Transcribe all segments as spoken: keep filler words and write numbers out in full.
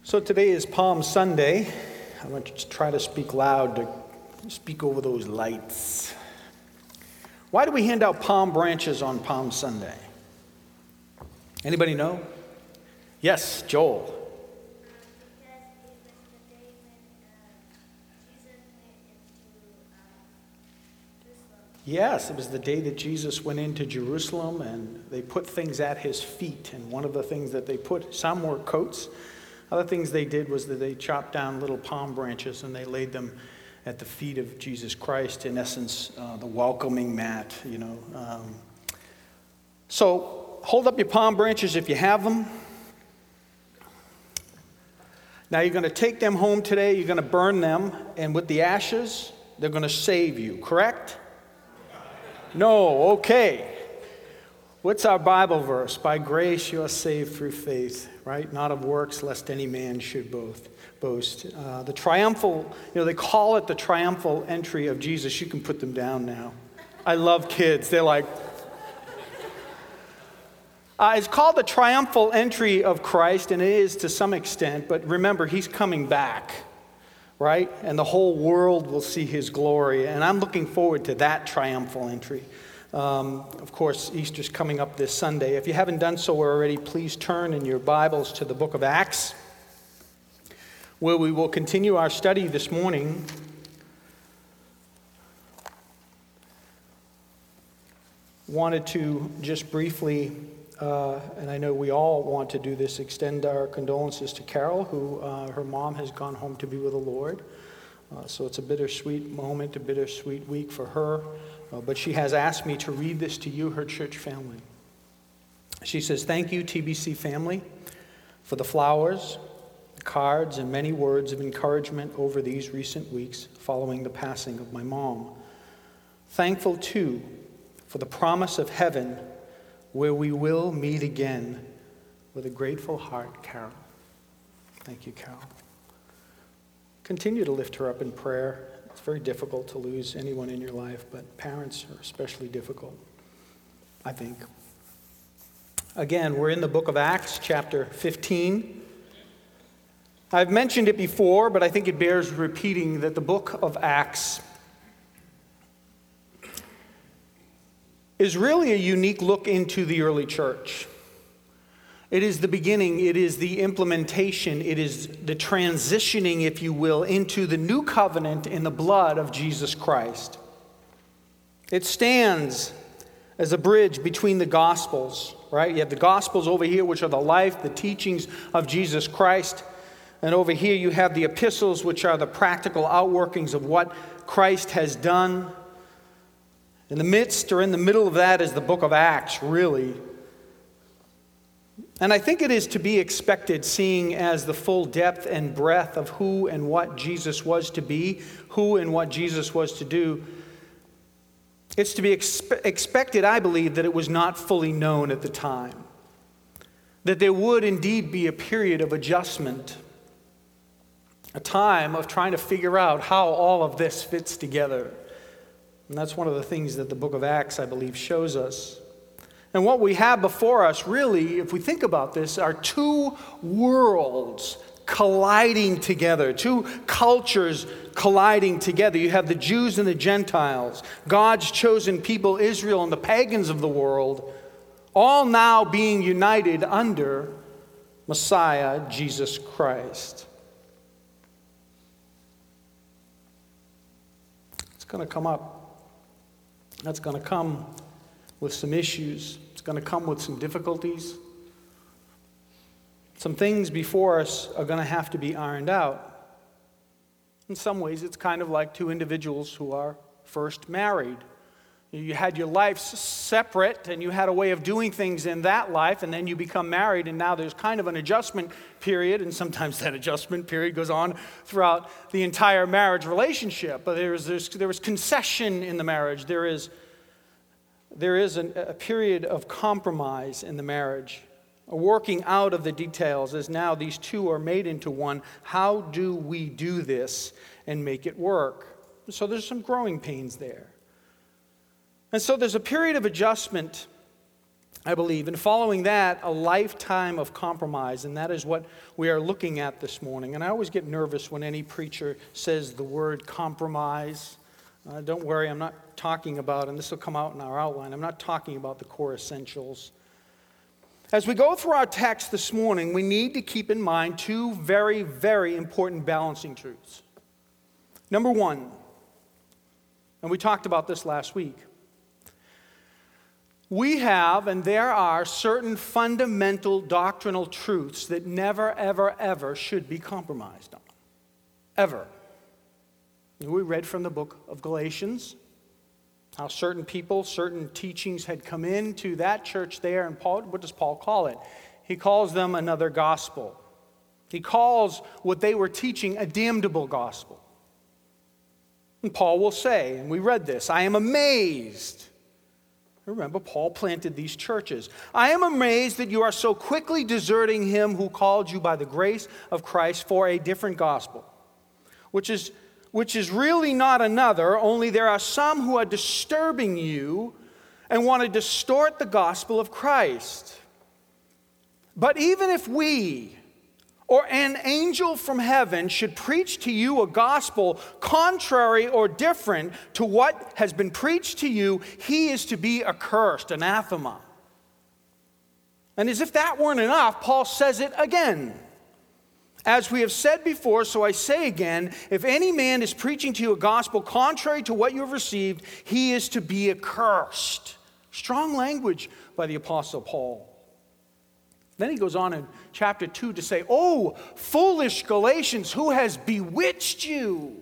So today is Palm Sunday. I want you to try to speak loud, to speak over those lights. Why do we hand out palm branches on Palm Sunday? Anybody know? Yes, Joel. Yes, it was the day that Jesus went into Jerusalem and they put things at his feet. And one of the things that they put, some were coats. Other things they did was that they chopped down little palm branches and they laid them at the feet of Jesus Christ. In essence, uh, the welcoming mat, you know. Um, so hold up your palm branches if you have them. Now you're going to take them home today. You're going to burn them. And with the ashes, they're going to save you, correct? No, okay. What's our Bible verse? By grace you are saved through faith, right? Not of works, lest any man should both boast. Uh, the triumphal, you know, they call it the triumphal entry of Jesus. You can put them down now. I love kids. They're like, uh, it's called the triumphal entry of Christ, and it is to some extent, but remember, he's coming back, right? And the whole world will see his glory, and I'm looking forward to that triumphal entry. Um, of course, Easter's coming up this Sunday. If you haven't done so already, please turn in your Bibles to the book of Acts, where we will continue our study this morning. Wanted to just briefly, uh, and I know we all want to do this, extend our condolences to Carol, who uh, her mom has gone home to be with the Lord. Uh, so it's a bittersweet moment, a bittersweet week for her. Uh, but she has asked me to read this to you, her church family. She says, "Thank you, T B C family, for the flowers, the cards, and many words of encouragement over these recent weeks following the passing of my mom. Thankful, too, for the promise of heaven where we will meet again. With a grateful heart, Carol." Thank you, Carol. Continue to lift her up in prayer. It's very difficult to lose anyone in your life, but parents are especially difficult, I think. Again, we're in the book of Acts, chapter fifteen. I've mentioned it before, but I think it bears repeating that the book of Acts is really a unique look into the early church. It is the beginning, it is the implementation, it is the transitioning, if you will, into the new covenant in the blood of Jesus Christ. It stands as a bridge between the Gospels, right? You have the Gospels over here, which are the life, the teachings of Jesus Christ. And over here you have the epistles, which are the practical outworkings of what Christ has done. In the midst or in the middle of that is the book of Acts, really. And I think it is to be expected, seeing as the full depth and breadth of who and what Jesus was to be, who and what Jesus was to do. It's to be expe- expected, I believe, that it was not fully known at the time. That there would indeed be a period of adjustment, a time of trying to figure out how all of this fits together. And that's one of the things that the book of Acts, I believe, shows us. And what we have before us, really, if we think about this, are two worlds colliding together, two cultures colliding together. You have the Jews and the Gentiles, God's chosen people, Israel, and the pagans of the world, all now being united under Messiah, Jesus Christ. It's going to come up. That's going to come with some issues. It's going to come with some difficulties. Some things before us are going to have to be ironed out. In some ways, it's kind of like two individuals who are first married. You had your lives separate, and you had a way of doing things in that life, and then you become married, and now there's kind of an adjustment period, and sometimes that adjustment period goes on throughout the entire marriage relationship. But there is there's, there is concession in the marriage. There is There is an, a period of compromise in the marriage, a working out of the details as now these two are made into one. How do we do this and make it work? So there's some growing pains there. And so there's a period of adjustment I believe. And following that, a lifetime of compromise. And that is what we are looking at this morning. And I always get nervous when any preacher says the word compromise. Uh, don't worry, I'm not talking about, and this will come out in our outline, I'm not talking about the core essentials. As we go through our text this morning, we need to keep in mind two very, very important balancing truths. Number one, and we talked about this last week, we have, and there are, certain fundamental doctrinal truths that never, ever, ever should be compromised on. Ever. We read from the book of Galatians how certain people, certain teachings had come into that church there, and Paul, what does Paul call it? He calls them another gospel. He calls what they were teaching a damnable gospel. And Paul will say, and we read this, I am amazed. Remember, Paul planted these churches. I am amazed that you are so quickly deserting him who called you by the grace of Christ for a different gospel, which is which is really not another, only there are some who are disturbing you and want to distort the gospel of Christ. But even if we or an angel from heaven should preach to you a gospel contrary or different to what has been preached to you, he is to be accursed, anathema. And as if that weren't enough, Paul says it again. As we have said before, so I say again, if any man is preaching to you a gospel contrary to what you have received, he is to be accursed. Strong language by the Apostle Paul. Then he goes on in chapter two to say, oh, foolish Galatians, who has bewitched you?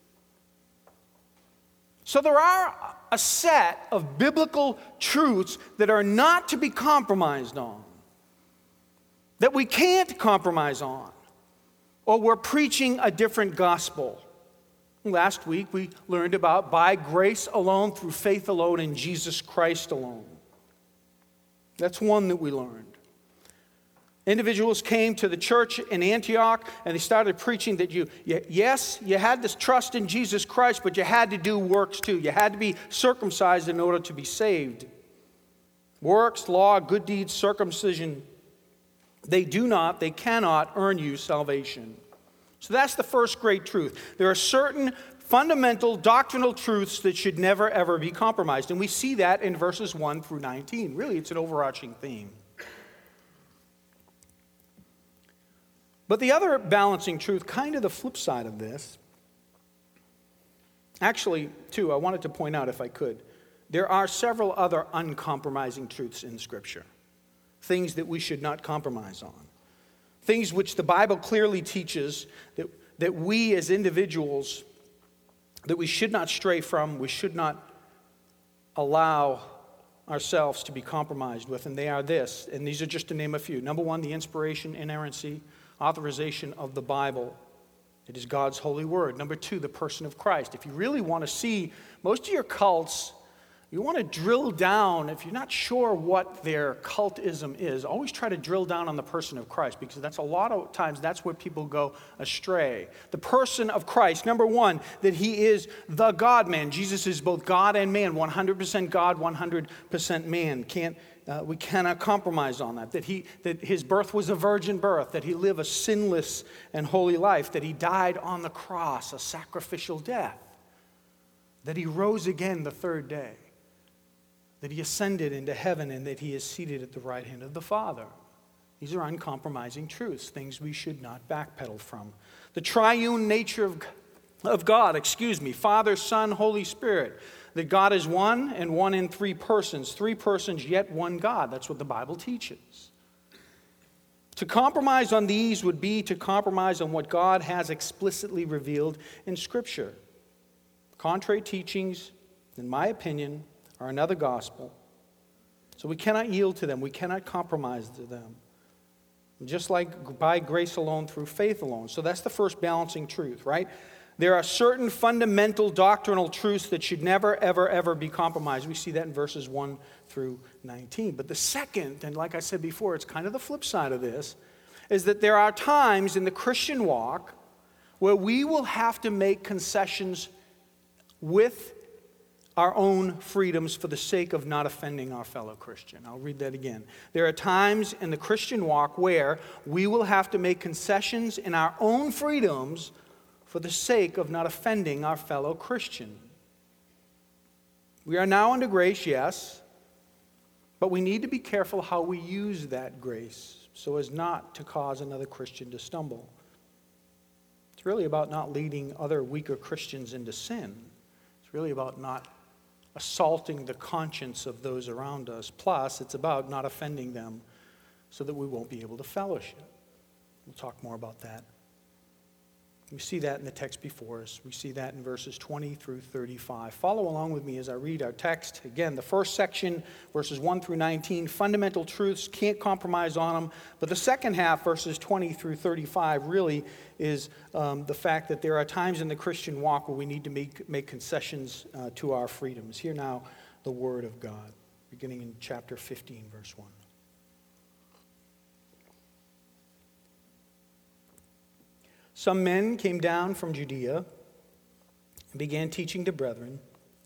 So there are a set of biblical truths that are not to be compromised on, that we can't compromise on, or we're preaching a different gospel. Last week we learned about by grace alone, through faith alone, in Jesus Christ alone. That's one that we learned. Individuals came to the church in Antioch and they started preaching that you, you, yes, you had this trust in Jesus Christ, but you had to do works too. You had to be circumcised in order to be saved. Works, law, good deeds, circumcision, they do not, they cannot earn you salvation. So that's the first great truth. There are certain fundamental doctrinal truths that should never, ever be compromised. And we see that in verses one through nineteen. Really, it's an overarching theme. But the other balancing truth, kind of the flip side of this, actually, too, I wanted to point out, if I could, there are several other uncompromising truths in Scripture. Things that we should not compromise on. Things which the Bible clearly teaches that, that we as individuals, that we should not stray from, we should not allow ourselves to be compromised with. And they are this, and these are just to name a few. Number one, the inspiration, inerrancy, authorization of the Bible. It is God's holy word. Number two, the person of Christ. If you really want to see, most of your cults, you want to drill down, if you're not sure what their cultism is, always try to drill down on the person of Christ, because that's a lot of times that's where people go astray. The person of Christ, number one, that he is the God-man. Jesus is both God and man, one hundred percent God, one hundred percent man. Can't, uh, we cannot compromise on that. That, he, that his birth was a virgin birth, that he lived a sinless and holy life, that he died on the cross, a sacrificial death, that he rose again the third day, that he ascended into heaven, and that he is seated at the right hand of the Father. These are uncompromising truths, things we should not backpedal from. The triune nature of, of God, excuse me, Father, Son, Holy Spirit, that God is one and one in three persons, three persons yet one God. That's what the Bible teaches. To compromise on these would be to compromise on what God has explicitly revealed in Scripture. Contrary teachings, in my opinion, are another gospel. So we cannot yield to them. We cannot compromise to them. Just like by grace alone, through faith alone. So that's the first balancing truth, right? There are certain fundamental doctrinal truths that should never, ever, ever be compromised. We see that in verses one through nineteen. But the second, and like I said before, it's kind of the flip side of this, is that there are times in the Christian walk where we will have to make concessions with our own freedoms for the sake of not offending our fellow Christian. I'll read that again. There are times in the Christian walk where we will have to make concessions in our own freedoms for the sake of not offending our fellow Christian. We are now under grace, yes, but we need to be careful how we use that grace so as not to cause another Christian to stumble. It's really about not leading other weaker Christians into sin. It's really about not assaulting the conscience of those around us. Plus, it's about not offending them so that we won't be able to fellowship. We'll talk more about that. We see that in the text before us. We see that in verses twenty through thirty-five. Follow along with me as I read our text. Again, the first section, verses one through nineteen, fundamental truths, can't compromise on them. But the second half, verses twenty through thirty-five, really is um, the fact that there are times in the Christian walk where we need to make, make concessions uh, to our freedoms. Hear now the word of God, beginning in chapter fifteen, verse one. Some men came down from Judea and began teaching the brethren,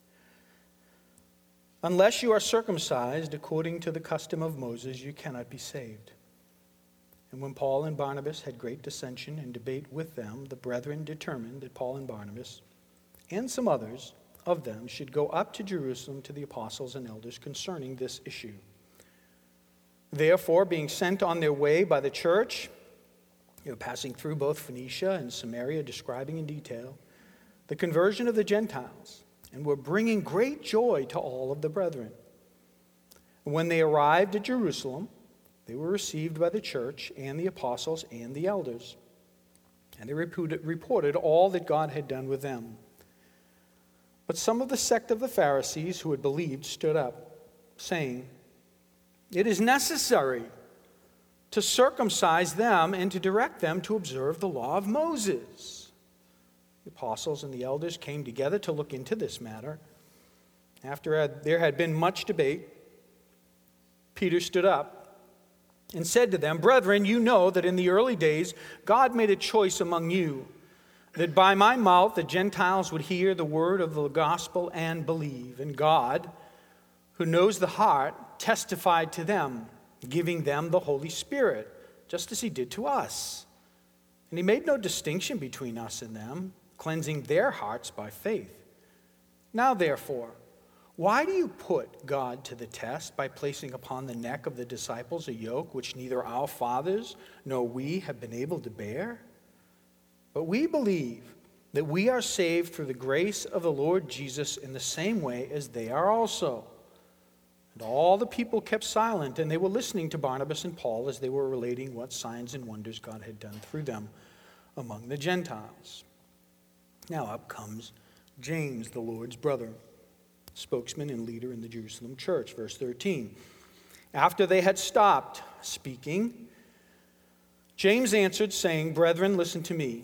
"Unless you are circumcised according to the custom of Moses, you cannot be saved." And when Paul and Barnabas had great dissension and debate with them, the brethren determined that Paul and Barnabas and some others of them should go up to Jerusalem to the apostles and elders concerning this issue. Therefore, being sent on their way by the church, they were passing through both Phoenicia and Samaria, describing in detail the conversion of the Gentiles, and were bringing great joy to all of the brethren. And when they arrived at Jerusalem, they were received by the church and the apostles and the elders. And they reported all that God had done with them. But some of the sect of the Pharisees who had believed stood up, saying, "It is necessary to circumcise them and to direct them to observe the law of Moses." The apostles and the elders came together to look into this matter. After there had been much debate, Peter stood up and said to them, "Brethren, you know that in the early days God made a choice among you, that by my mouth the Gentiles would hear the word of the gospel and believe. And God, who knows the heart, testified to them, giving them the Holy Spirit, just as he did to us. And he made no distinction between us and them, cleansing their hearts by faith. Now, therefore, why do you put God to the test by placing upon the neck of the disciples a yoke which neither our fathers nor we have been able to bear? But we believe that we are saved through the grace of the Lord Jesus in the same way as they are also." And all the people kept silent, and they were listening to Barnabas and Paul as they were relating what signs and wonders God had done through them among the Gentiles. Now up comes James, the Lord's brother, spokesman and leader in the Jerusalem church. Verse thirteen. After they had stopped speaking, James answered, saying, "Brethren, listen to me.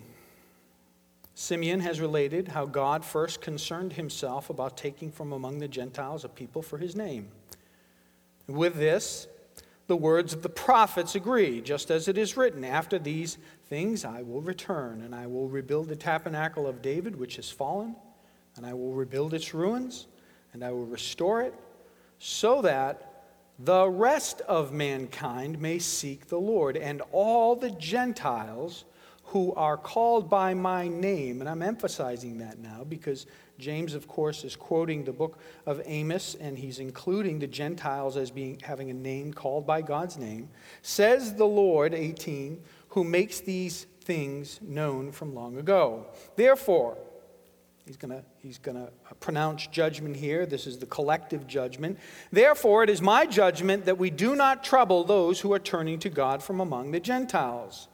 Simeon has related how God first concerned himself about taking from among the Gentiles a people for his name. With this, the words of the prophets agree, just as it is written, 'After these things I will return, and I will rebuild the tabernacle of David, which has fallen, and I will rebuild its ruins, and I will restore it, so that the rest of mankind may seek the Lord, and all the Gentiles who are called by my name.'" And I'm emphasizing that now because James, of course, is quoting the book of Amos, and he's including the Gentiles as being having a name called by God's name. "Says the Lord," eighteen, "who makes these things known from long ago. Therefore," he's going to he's going to pronounce judgment here. This is the collective judgment. "Therefore, it is my judgment that we do not trouble those who are turning to God from among the Gentiles,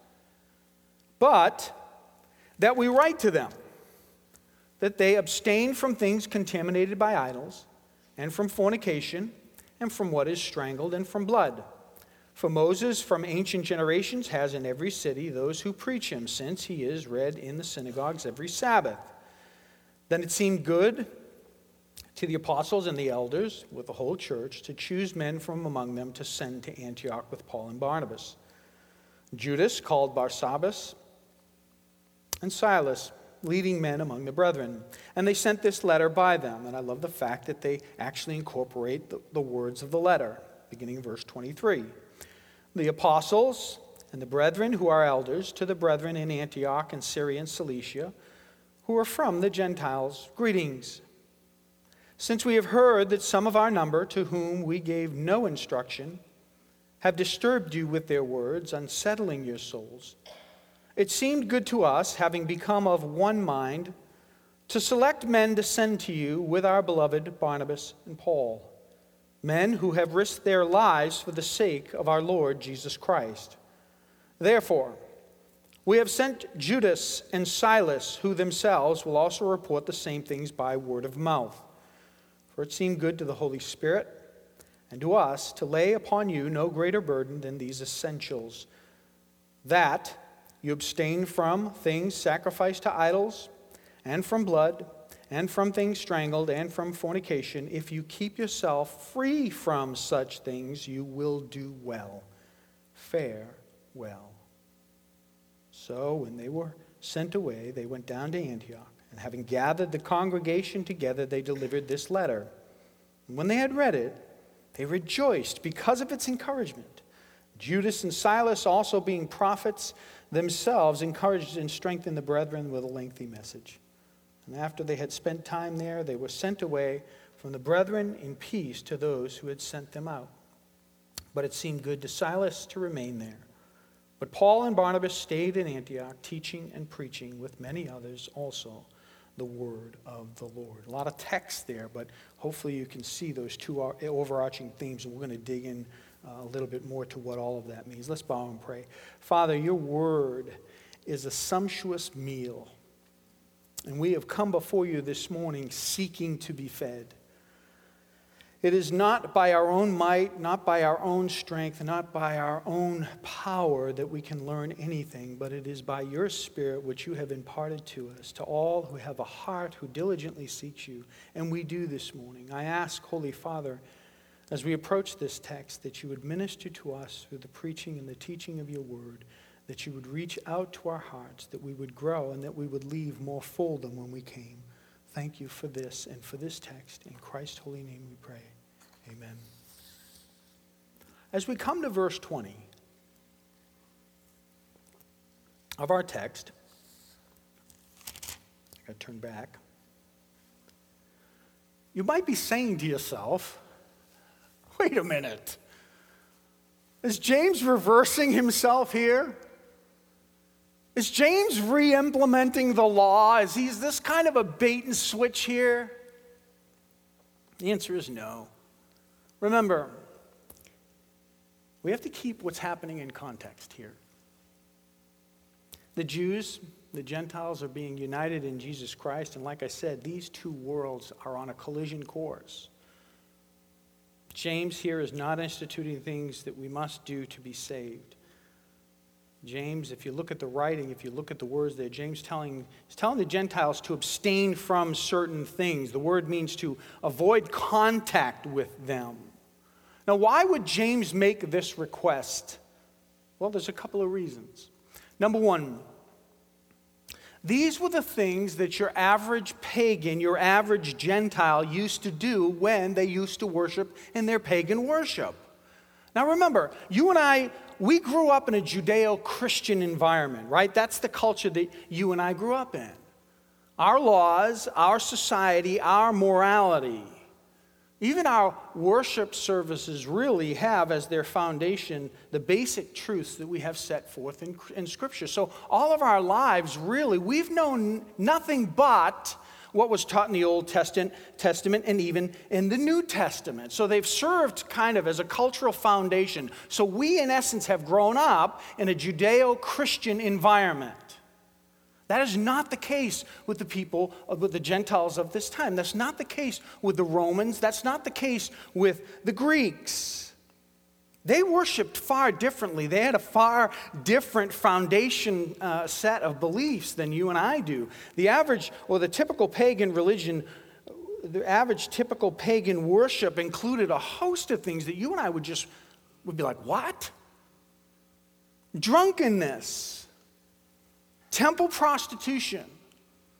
but that we write to them that they abstain from things contaminated by idols, and from fornication, and from what is strangled, and from blood. For Moses from ancient generations has in every city those who preach him, since he is read in the synagogues every Sabbath. Then it seemed good to the apostles and the elders with the whole church to choose men from among them to send to Antioch with Paul and Barnabas. Judas, called Barsabbas, and Silas, leading men among the brethren. And they sent this letter by them. And I love the fact that they actually incorporate the, the words of the letter, beginning in verse twenty-three. The apostles and the brethren who are elders, to the brethren in Antioch and Syria and Cilicia, who are from the Gentiles, greetings. Since we have heard that some of our number, to whom we gave no instruction, have disturbed you with their words, unsettling your souls, it seemed good to us, having become of one mind, to select men to send to you with our beloved Barnabas and Paul, men who have risked their lives for the sake of our Lord Jesus Christ. Therefore, we have sent Judas and Silas, who themselves will also report the same things by word of mouth. For it seemed good to the Holy Spirit and to us to lay upon you no greater burden than these essentials, that you abstain from things sacrificed to idols, and from blood, and from things strangled, and from fornication. If you keep yourself free from such things, you will do well. Fare well. So when they were sent away, they went down to Antioch, and having gathered the congregation together, they delivered this letter. And when they had read it, they rejoiced because of its encouragement. Judas and Silas, also being prophets themselves, encouraged and strengthened the brethren with a lengthy message. And after they had spent time there, they were sent away from the brethren in peace to those who had sent them out. But it seemed good to Silas to remain there. But Paul and Barnabas stayed in Antioch, teaching and preaching with many others also the word of the Lord. A lot of text there, but hopefully you can see those two overarching themes, and we're going to dig in uh, a little bit more to what all of that means. Let's bow and pray. Father, your word is a sumptuous meal, and we have come before you this morning seeking to be fed. It is not by our own might, not by our own strength, not by our own power that we can learn anything, but it is by your Spirit which you have imparted to us, to all who have a heart who diligently seeks you. And we do this morning. I ask, Holy Father, as we approach this text, that you would minister to us through the preaching and the teaching of your word, that you would reach out to our hearts, that we would grow, and that we would leave more full than when we came. Thank you for this and for this text. In Christ's holy name we pray. Amen. As we come to verse twenty of our text, I got to turn back. You might be saying to yourself, wait a minute. Is James reversing himself here? Is James re-implementing the law? Is he is this kind of a bait and switch here? The answer is no. Remember, we have to keep what's happening in context here. The Jews, the Gentiles are being united in Jesus Christ, and like I said, these two worlds are on a collision course. James here is not instituting things that we must do to be saved. James, if you look at the writing, if you look at the words there, James telling, is telling the Gentiles to abstain from certain things. The word means to avoid contact with them. Now, why would James make this request? Well, there's a couple of reasons. Number one, these were the things that your average pagan, your average Gentile used to do when they used to worship in their pagan worship. Now remember, you and I, we grew up in a Judeo-Christian environment, right? That's the culture that you and I grew up in. Our laws, our society, our morality, even our worship services really have as their foundation the basic truths that we have set forth in, in Scripture. So all of our lives, really, we've known nothing but what was taught in the Old Testament, Testament and even in the New Testament. So they've served kind of as a cultural foundation. So we, in essence, have grown up in a Judeo-Christian environment. That is not the case with the people, with the Gentiles of this time. That's not the case with the Romans. That's not the case with the Greeks. They worshiped far differently. They had a far different foundation uh, set of beliefs than you and I do. The average, or the typical pagan religion, the average typical pagan worship included a host of things that you and I would just, would be like, what? Drunkenness, temple prostitution,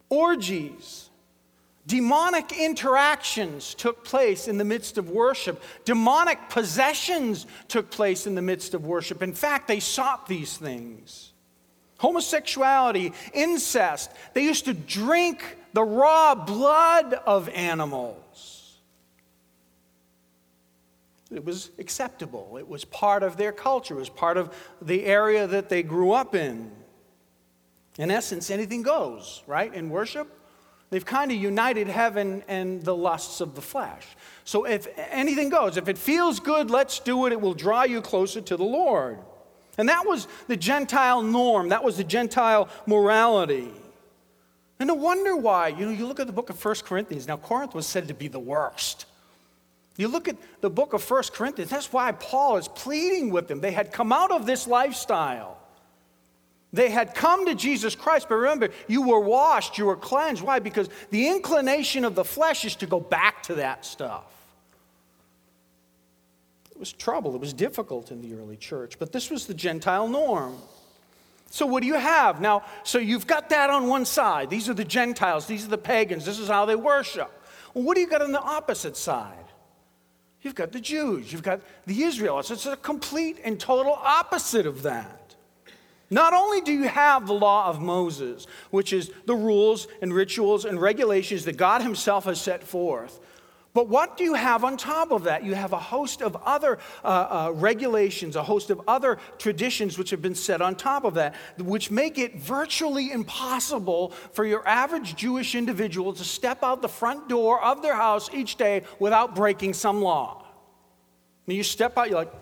orgies. Demonic interactions took place in the midst of worship. Demonic possessions took place in the midst of worship. In fact, they sought these things. Homosexuality, incest. They used to drink the raw blood of animals. It was acceptable. It was part of their culture. It was part of the area that they grew up in. In essence, anything goes, right, in worship. They've kind of united heaven and the lusts of the flesh. So if anything goes, if it feels good, let's do it. It will draw you closer to the Lord. And that was the Gentile norm. That was the Gentile morality. And no wonder why. You know, you look at the book of First Corinthians. Now, Corinth was said to be the worst. You look at the book of First Corinthians. That's why Paul is pleading with them. They had come out of this lifestyle. They had come to Jesus Christ, but remember, you were washed, you were cleansed. Why? Because the inclination of the flesh is to go back to that stuff. It was trouble. It was difficult in the early church, but this was the Gentile norm. So what do you have? Now, so you've got that on one side. These are the Gentiles. These are the pagans. This is how they worship. Well, what do you got on the opposite side? You've got the Jews. You've got the Israelites. It's a complete and total opposite of that. Not only do you have the law of Moses, which is the rules and rituals and regulations that God himself has set forth, but what do you have on top of that? You have a host of other uh, uh, regulations, a host of other traditions which have been set on top of that, which make it virtually impossible for your average Jewish individual to step out the front door of their house each day without breaking some law. I mean, you step out, you're like,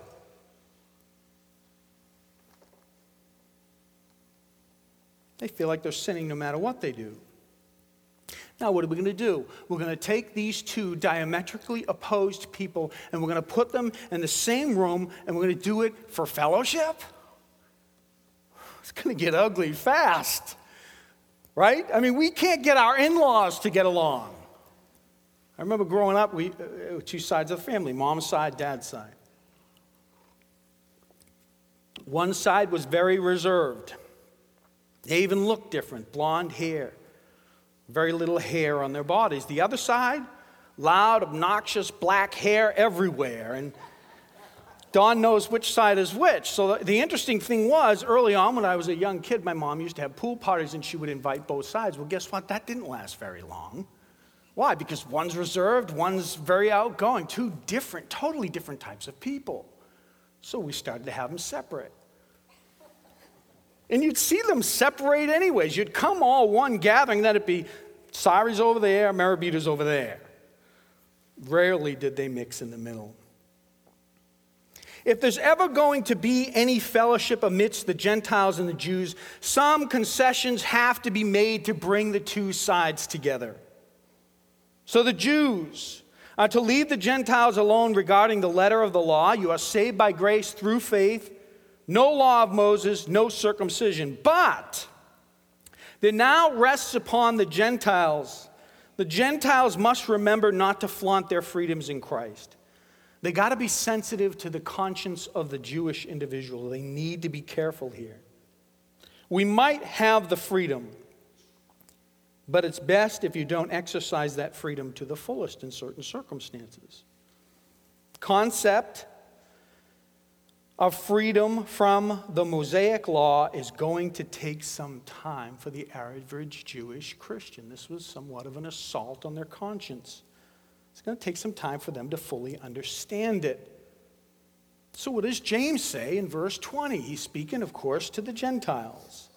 they feel like they're sinning no matter what they do. Now, what are we going to do? We're going to take these two diametrically opposed people and we're going to put them in the same room and we're going to do it for fellowship? It's going to get ugly fast, right? I mean, we can't get our in-laws to get along. I remember growing up, we uh, two sides of the family, mom's side, dad's side. One side was very reserved. They even looked different, blonde hair, very little hair on their bodies. The other side, loud, obnoxious, black hair everywhere. And Dawn knows which side is which. So the interesting thing was, early on when I was a young kid, my mom used to have pool parties and she would invite both sides. Well, guess what? That didn't last very long. Why? Because one's reserved, one's very outgoing. Two different, totally different types of people. So we started to have them separate. And you'd see them separate anyways. You'd come all one gathering, then it'd be Sari's over there, Marabita's over there. Rarely did they mix in the middle. If there's ever going to be any fellowship amidst the Gentiles and the Jews, some concessions have to be made to bring the two sides together. So the Jews are to leave the Gentiles alone regarding the letter of the law. You are saved by grace through faith. No law of Moses, no circumcision. But there now rests upon the Gentiles. The Gentiles must remember not to flaunt their freedoms in Christ. They got to be sensitive to the conscience of the Jewish individual. They need to be careful here. We might have the freedom, but it's best if you don't exercise that freedom to the fullest in certain circumstances. Concept of freedom from the Mosaic law is going to take some time for the average Jewish Christian. This was somewhat of an assault on their conscience. It's going to take some time for them to fully understand it. So what does James say in verse twenty? He's speaking, of course, to the Gentiles.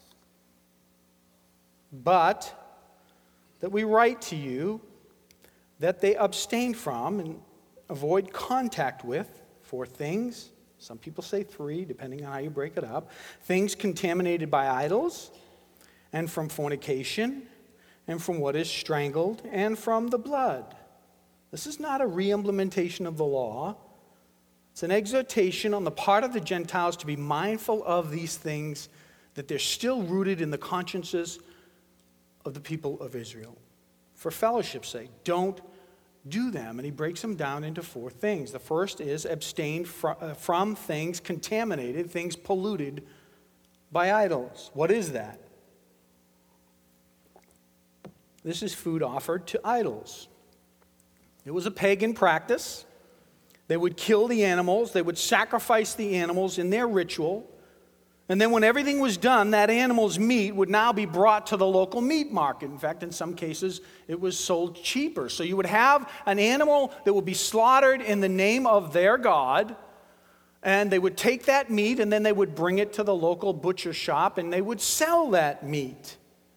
But that we write to you that they abstain from and avoid contact with four things. Some people say three, depending on how you break it up. Things contaminated by idols, and from fornication, and from what is strangled, and from the blood. This is not a re-implementation of the law. It's an exhortation on the part of the Gentiles to be mindful of these things, that they're still rooted in the consciences of the people of Israel. For fellowship's sake, don't do them. And he breaks them down into four things. The first is abstain from, uh, from things contaminated, things polluted by idols. What is that? This is food offered to idols. It was a pagan practice. They would kill the animals. They would sacrifice the animals in their ritual. And then when everything was done, that animal's meat would now be brought to the local meat market. In fact, in some cases, it was sold cheaper. So you would have an animal that would be slaughtered in the name of their god, and they would take that meat, and then they would bring it to the local butcher shop, and they would sell that meat.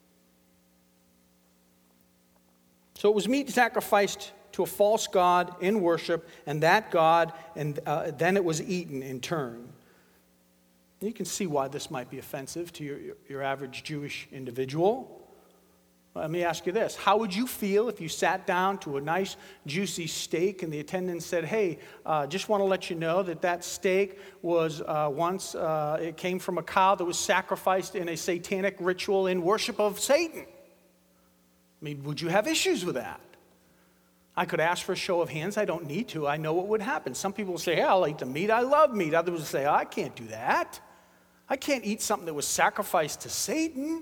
So it was meat sacrificed to a false god in worship, and that god, and uh, then it was eaten in turn. You can see why this might be offensive to your, your, your average Jewish individual. Let me ask you this. How would you feel if you sat down to a nice, juicy steak and the attendant said, hey, uh, just want to let you know that that steak was uh, once, uh, it came from a cow that was sacrificed in a satanic ritual in worship of Satan? I mean, would you have issues with that? I could ask for a show of hands. I don't need to. I know what would happen. Some people will say, hey, I'll eat the meat. I love meat. Others will say, oh, I can't do that. I can't eat something that was sacrificed to Satan.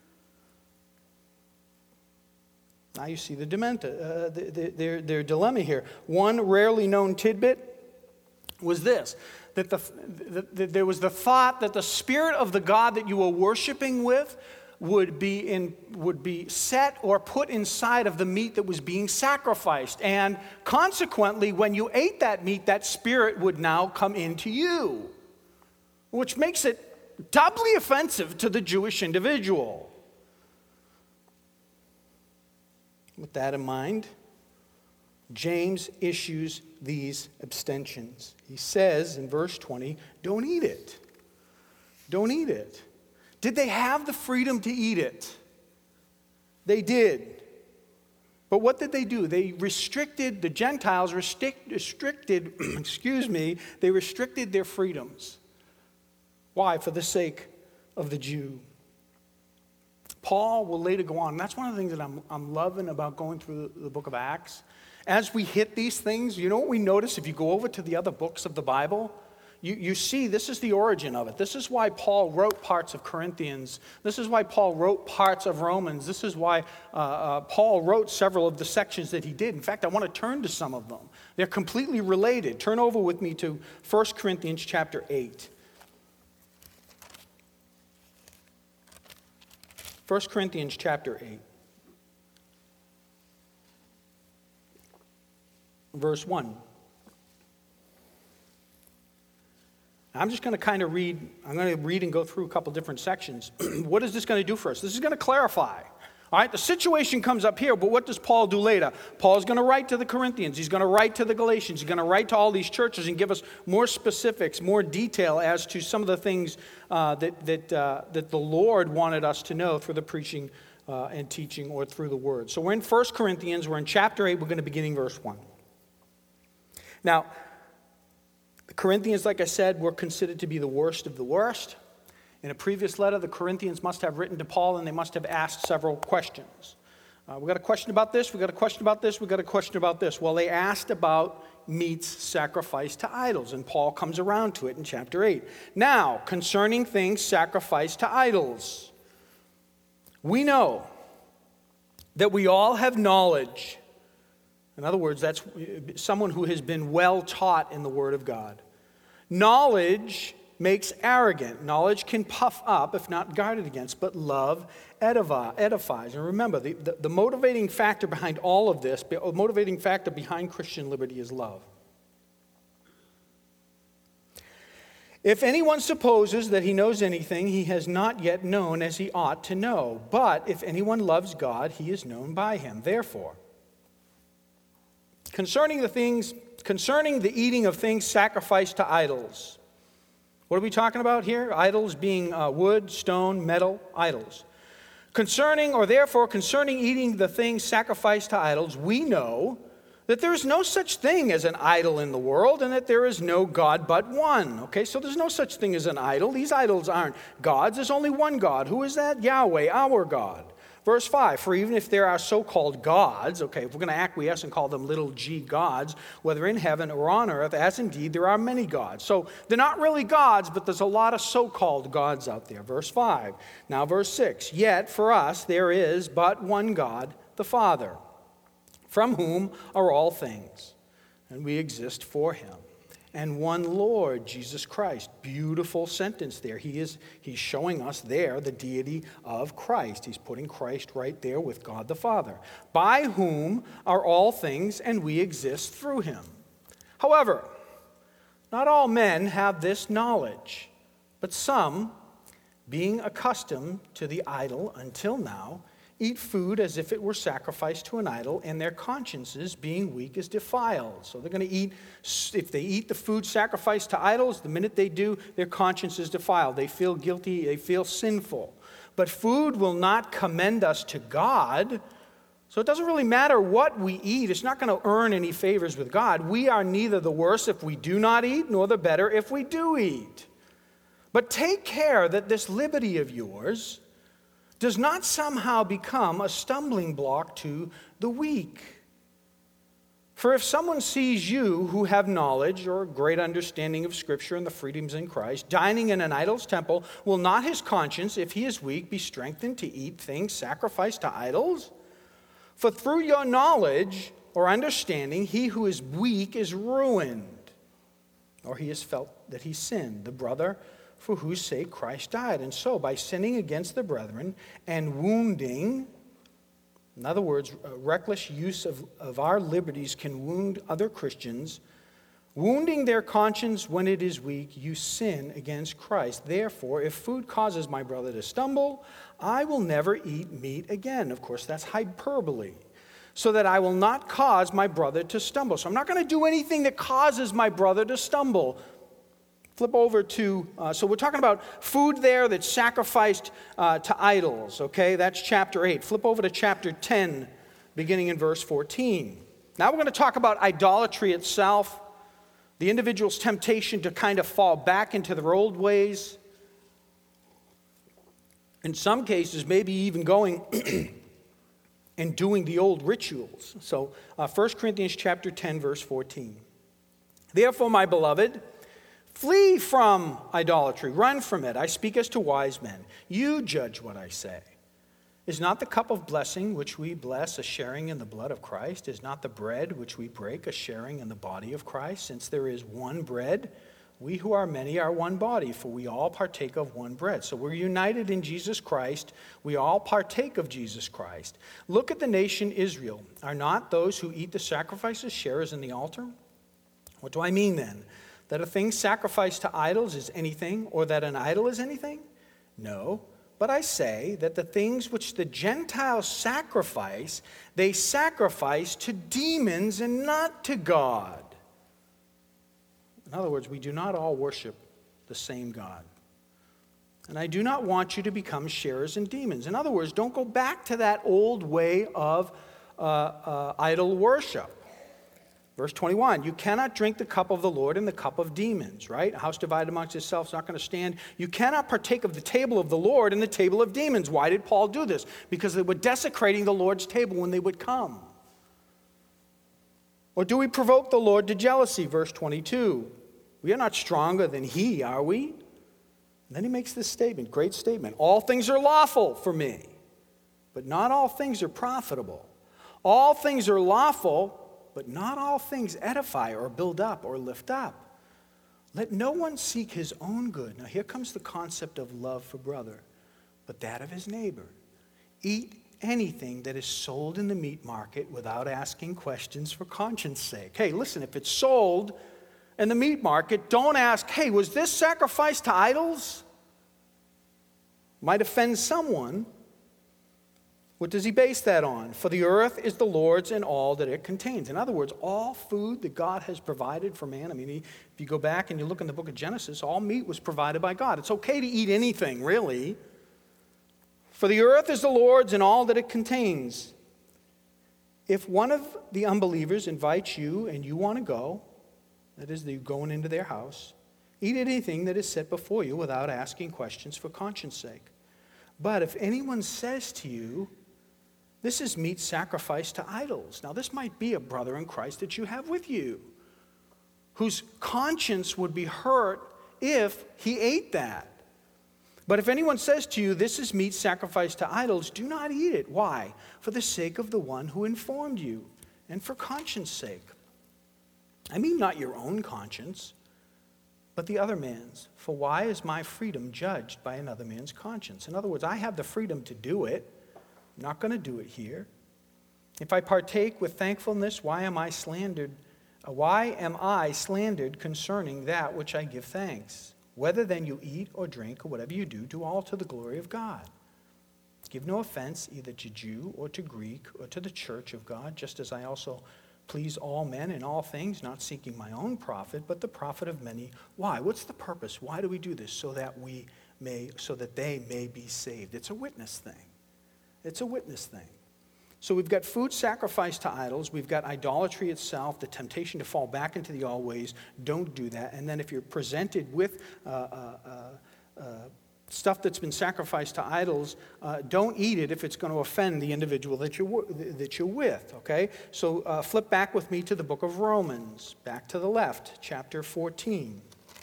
Now you see the dementa, uh, the, the, their, their dilemma here. One rarely known tidbit was this, that the, the, the, there was the thought that the spirit of the God that you were worshiping with would be in would be set or put inside of the meat that was being sacrificed. And consequently, when you ate that meat, that spirit would now come into you, which makes it doubly offensive to the Jewish individual. With that in mind, James issues these abstentions. He says in verse twenty, don't eat it. Don't eat it. Did they have the freedom to eat it? They did. But what did they do? They restricted, the Gentiles restrict, restricted, excuse me, they restricted their freedoms. Why? For the sake of the Jew. Paul will later go on. And that's one of the things that I'm, I'm loving about going through the, the book of Acts. As we hit these things, you know what we notice if you go over to the other books of the Bible? You, you see, this is the origin of it. This is why Paul wrote parts of Corinthians. This is why Paul wrote parts of Romans. This is why uh, uh, Paul wrote several of the sections that he did. In fact, I want to turn to some of them. They're completely related. Turn over with me to First Corinthians chapter eight. First Corinthians chapter eight. Verse one. I'm just going to kind of read, I'm going to read and go through a couple different sections. What is this going to do for us? This is going to clarify. All right, the situation comes up here, but what does Paul do later? Paul's going to write to the Corinthians. He's going to write to the Galatians. He's going to write to all these churches and give us more specifics, more detail as to some of the things uh, that, that, uh, that the Lord wanted us to know through the preaching uh, and teaching or through the Word. So we're in First Corinthians. We're in chapter eight. We're going to begin in verse one. Now, the Corinthians, like I said, were considered to be the worst of the worst. In a previous letter, the Corinthians must have written to Paul, and they must have asked several questions. Uh, we got a question about this, we got a question about this, we got a question about this. Well, they asked about meats sacrificed to idols, and Paul comes around to it in chapter eight. Now, concerning things sacrificed to idols, we know that we all have knowledge. In other words, that's someone who has been well taught in the Word of God. Knowledge makes arrogant. Knowledge can puff up if not guarded against, but love edifies. And remember, the, the, the motivating factor behind all of this, the motivating factor behind Christian liberty is love. If anyone supposes that he knows anything, he has not yet known as he ought to know. But if anyone loves God, he is known by him. Therefore, Concerning the things, concerning the eating of things sacrificed to idols. What are we talking about here? Idols being uh, wood, stone, metal, idols. Concerning, or therefore, concerning eating the things sacrificed to idols, we know that there is no such thing as an idol in the world, and that there is no God but one. Okay, so there's no such thing as an idol. These idols aren't gods. There's only one God. Who is that? Yahweh, our God. Verse five, for even if there are so-called gods, okay, if we're going to acquiesce and call them little g gods, whether in heaven or on earth, as indeed there are many gods. So they're not really gods, but there's a lot of so-called gods out there. Verse five. Now verse six, yet for us there is but one God, the Father, from whom are all things, and we exist for him. And one Lord, Jesus Christ. Beautiful sentence there. He is, he's showing us there the deity of Christ. He's putting Christ right there with God the Father, by whom are all things, and we exist through him. However, not all men have this knowledge, but some, being accustomed to the idol until now, eat food as if it were sacrificed to an idol, and their consciences, being weak, is defiled. So they're going to eat, if they eat the food sacrificed to idols, the minute they do, their conscience is defiled. They feel guilty, they feel sinful. But food will not commend us to God, so it doesn't really matter what we eat. It's not going to earn any favors with God. We are neither the worse if we do not eat, nor the better if we do eat. But take care that this liberty of yours does not somehow become a stumbling block to the weak. For if someone sees you who have knowledge or a great understanding of Scripture and the freedoms in Christ, dining in an idol's temple, will not his conscience, if he is weak, be strengthened to eat things sacrificed to idols? For through your knowledge or understanding, he who is weak is ruined, or he has felt that he sinned, the brother for whose sake Christ died. And so, by sinning against the brethren and wounding, in other words, reckless use of, of our liberties can wound other Christians, wounding their conscience when it is weak, you sin against Christ. Therefore, if food causes my brother to stumble, I will never eat meat again. Of course, that's hyperbole. So that I will not cause my brother to stumble. So I'm not going to do anything that causes my brother to stumble. Flip over to, uh, so we're talking about food there that's sacrificed uh, to idols, okay? That's chapter eight. Flip over to chapter ten, beginning in verse fourteen. Now we're going to talk about idolatry itself, the individual's temptation to kind of fall back into their old ways. In some cases, maybe even going and doing the old rituals. So uh, First Corinthians chapter ten, verse fourteen. Therefore, my beloved, flee from idolatry. Run from it. I speak as to wise men. You judge what I say. Is not the cup of blessing which we bless a sharing in the blood of Christ? Is not the bread which we break a sharing in the body of Christ? Since there is one bread, we who are many are one body, for we all partake of one bread. So we're united in Jesus Christ. We all partake of Jesus Christ. Look at the nation Israel. Are not those who eat the sacrifices sharers in the altar? What do I mean then? That a thing sacrificed to idols is anything, or that an idol is anything? No, but I say that the things which the Gentiles sacrifice, they sacrifice to demons and not to God. In other words, we do not all worship the same God. And I do not want you to become sharers in demons. In other words, don't go back to that old way of uh, uh, idol worship. Verse twenty-one, you cannot drink the cup of the Lord and the cup of demons, right? A house divided amongst itself is not going to stand. You cannot partake of the table of the Lord and the table of demons. Why did Paul do this? Because they were desecrating the Lord's table when they would come. Or do we provoke the Lord to jealousy? Verse twenty-two, we are not stronger than he, are we? And then he makes this statement, great statement. All things are lawful for me, but not all things are profitable. All things are lawful, but not all things edify or build up or lift up. Let no one seek his own good. Now here comes the concept of love for brother, but that of his neighbor. Eat anything that is sold in the meat market without asking questions for conscience sake. Hey, listen, if it's sold in the meat market, don't ask, hey, was this sacrificed to idols? Might offend someone. What does he base that on? For the earth is the Lord's and all that it contains. In other words, all food that God has provided for man. I mean, if you go back and you look in the book of Genesis, all meat was provided by God. It's okay to eat anything, really. For the earth is the Lord's and all that it contains. If one of the unbelievers invites you and you want to go, that is, you're going into their house, eat anything that is set before you without asking questions for conscience sake. But if anyone says to you, this is meat sacrificed to idols. Now, this might be a brother in Christ that you have with you, whose conscience would be hurt if he ate that. But if anyone says to you, this is meat sacrificed to idols, do not eat it. Why? For the sake of the one who informed you, and for conscience sake. I mean not your own conscience, but the other man's. For why is my freedom judged by another man's conscience? In other words, I have the freedom to do it. I'm not going to do it here. If I partake with thankfulness, why am I slandered? Uh, Why am I slandered concerning that which I give thanks? Whether then you eat or drink or whatever you do, do all to the glory of God. Give no offense either to Jew or to Greek or to the church of God, just as I also please all men in all things, not seeking my own profit, but the profit of many. Why? What's the purpose? Why do we do this? So that we may, so that they may be saved. It's a witness thing. It's a witness thing. So we've got food sacrificed to idols. We've got idolatry itself, the temptation to fall back into the old ways. Don't do that. And then if you're presented with uh, uh, uh, uh, stuff that's been sacrificed to idols, uh, don't eat it if it's going to offend the individual that you're, that you're with, okay? So uh, flip back with me to the book of Romans, back to the left, chapter fourteen.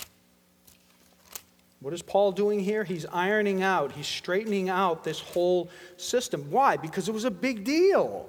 What is Paul doing here? He's ironing out, he's straightening out this whole system. Why? Because it was a big deal.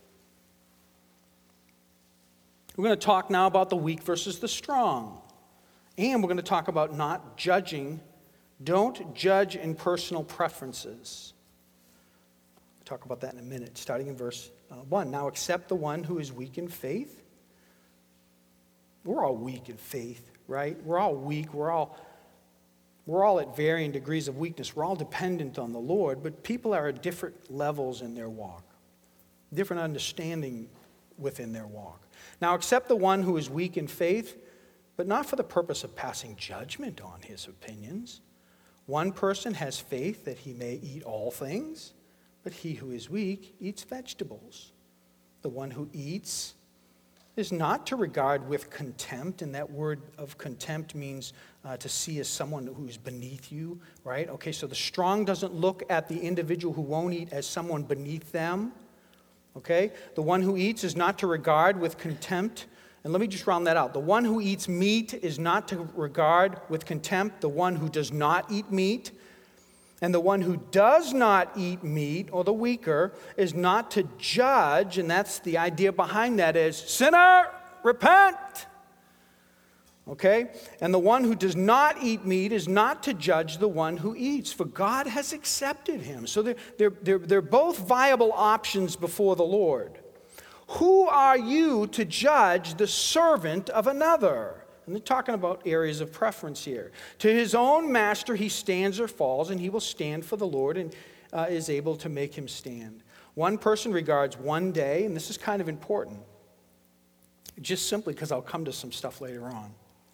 We're going to talk now about the weak versus the strong. And we're going to talk about not judging. Don't judge in personal preferences. We'll talk about that in a minute, starting in verse uh, one. Now accept the one who is weak in faith. We're all weak in faith, right? We're all weak. We're all... We're all at varying degrees of weakness. We're all dependent on the Lord, but people are at different levels in their walk, different understanding within their walk. Now, accept the one who is weak in faith, but not for the purpose of passing judgment on his opinions. One person has faith that he may eat all things, but he who is weak eats vegetables. The one who eats is not to regard with contempt, and that word of contempt means uh, to see as someone who's beneath you, right? Okay, so the strong doesn't look at the individual who won't eat as someone beneath them, okay? The one who eats is not to regard with contempt, and let me just round that out. The one who eats meat is not to regard with contempt the one who does not eat meat. And the one who does not eat meat, or the weaker, is not to judge, and that's the idea behind that is, sinner, repent! Okay? And the one who does not eat meat is not to judge the one who eats, for God has accepted him. So they're, they're, they're, they're both viable options before the Lord. Who are you to judge the servant of another? And they're talking about areas of preference here. To his own master he stands or falls, and he will stand for the Lord and uh, is able to make him stand. One person regards one day, and this is kind of important, just simply because I'll come to some stuff later on.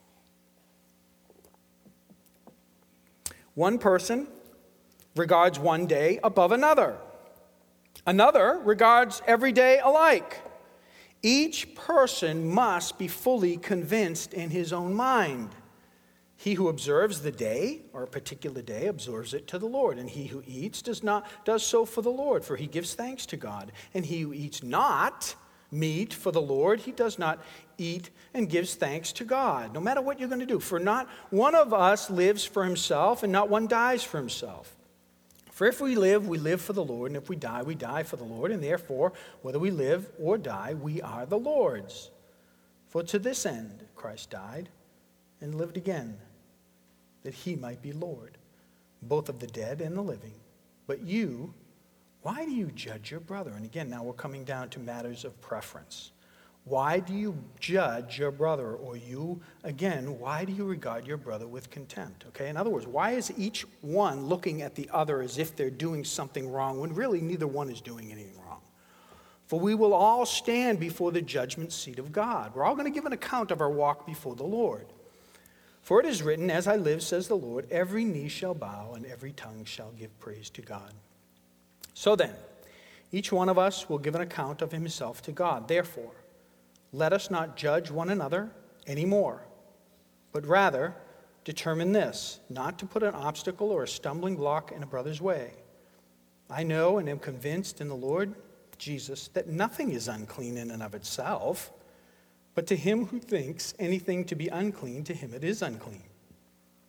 One person regards one day above another. Another regards every day alike. Each person must be fully convinced in his own mind. He who observes the day, or a particular day, observes it to the Lord. And he who eats does not does so for the Lord, for he gives thanks to God. And he who eats not meat for the Lord, he does not eat and gives thanks to God. No matter what you're going to do. For not one of us lives for himself, and not one dies for himself. For if we live, we live for the Lord, and if we die, we die for the Lord, and therefore, whether we live or die, we are the Lord's. For to this end Christ died and lived again, that he might be Lord, both of the dead and the living. But you, why do you judge your brother? And again, now we're coming down to matters of preference. Why do you judge your brother? Or you, again, why do you regard your brother with contempt? Okay, in other words, why is each one looking at the other as if they're doing something wrong when really neither one is doing anything wrong? For we will all stand before the judgment seat of God. We're all going to give an account of our walk before the Lord. For it is written, as I live, says the Lord, every knee shall bow and every tongue shall give praise to God. So then, each one of us will give an account of himself to God. Therefore, let us not judge one another anymore, but rather determine this, not to put an obstacle or a stumbling block in a brother's way. I know and am convinced in the Lord Jesus that nothing is unclean in and of itself, but to him who thinks anything to be unclean, to him it is unclean.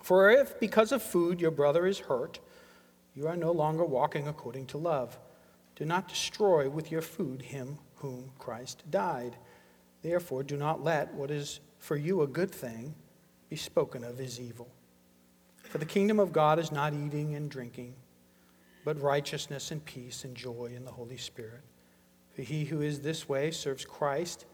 For if because of food your brother is hurt, you are no longer walking according to love. Do not destroy with your food him whom Christ died. Therefore, do not let what is for you a good thing be spoken of as evil. For the kingdom of God is not eating and drinking, but righteousness and peace and joy in the Holy Spirit. For he who is this way serves Christ,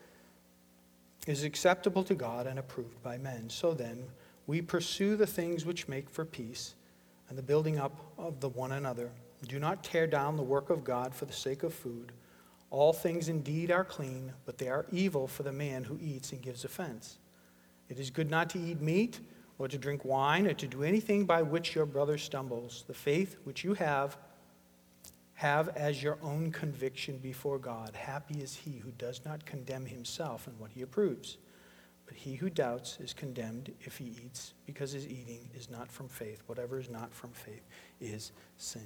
is acceptable to God and approved by men. So then, we pursue the things which make for peace and the building up of the one another. Do not tear down the work of God for the sake of food. All things indeed are clean, but they are evil for the man who eats and gives offense. It is good not to eat meat or to drink wine or to do anything by which your brother stumbles. The faith which you have, have as your own conviction before God. Happy is he who does not condemn himself in what he approves. But he who doubts is condemned if he eats, because his eating is not from faith. Whatever is not from faith is sin.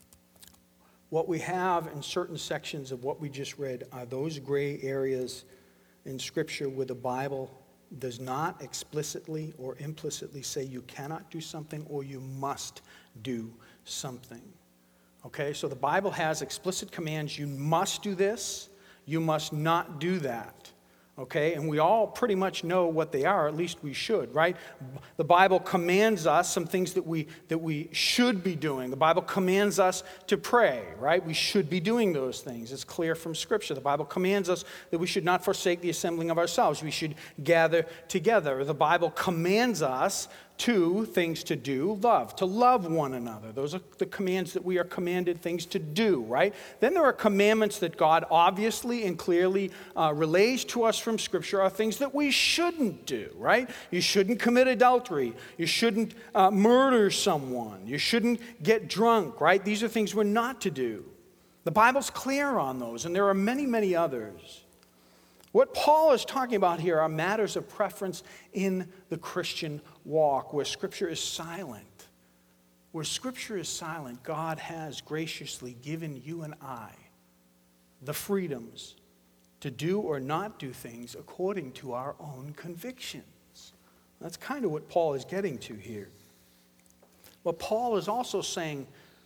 What we have in certain sections of what we just read are those gray areas in Scripture where the Bible does not explicitly or implicitly say you cannot do something or you must do something. Okay, so the Bible has explicit commands. You must do this. You must not do that. Okay, and we all pretty much know what they are, at least we should, right? The Bible commands us some things that we that we should be doing. The Bible commands us to pray, right? We should be doing those things. It's clear from Scripture. The Bible commands us that we should not forsake the assembling of ourselves. We should gather together. The Bible commands us two things to do: love, to love one another. Those are the commands that we are commanded things to do, right? Then there are commandments that God obviously and clearly uh, relays to us from Scripture, are things that we shouldn't do, right? You shouldn't commit adultery. You shouldn't uh, murder someone. You shouldn't get drunk, right? These are things we're not to do. The Bible's clear on those, and there are many, many others. What Paul is talking about here are matters of preference in the Christian walk, where Scripture is silent. Where Scripture is silent, God has graciously given you and I the freedoms to do or not do things according to our own convictions. That's kind of what Paul is getting to here. But Paul is also saying,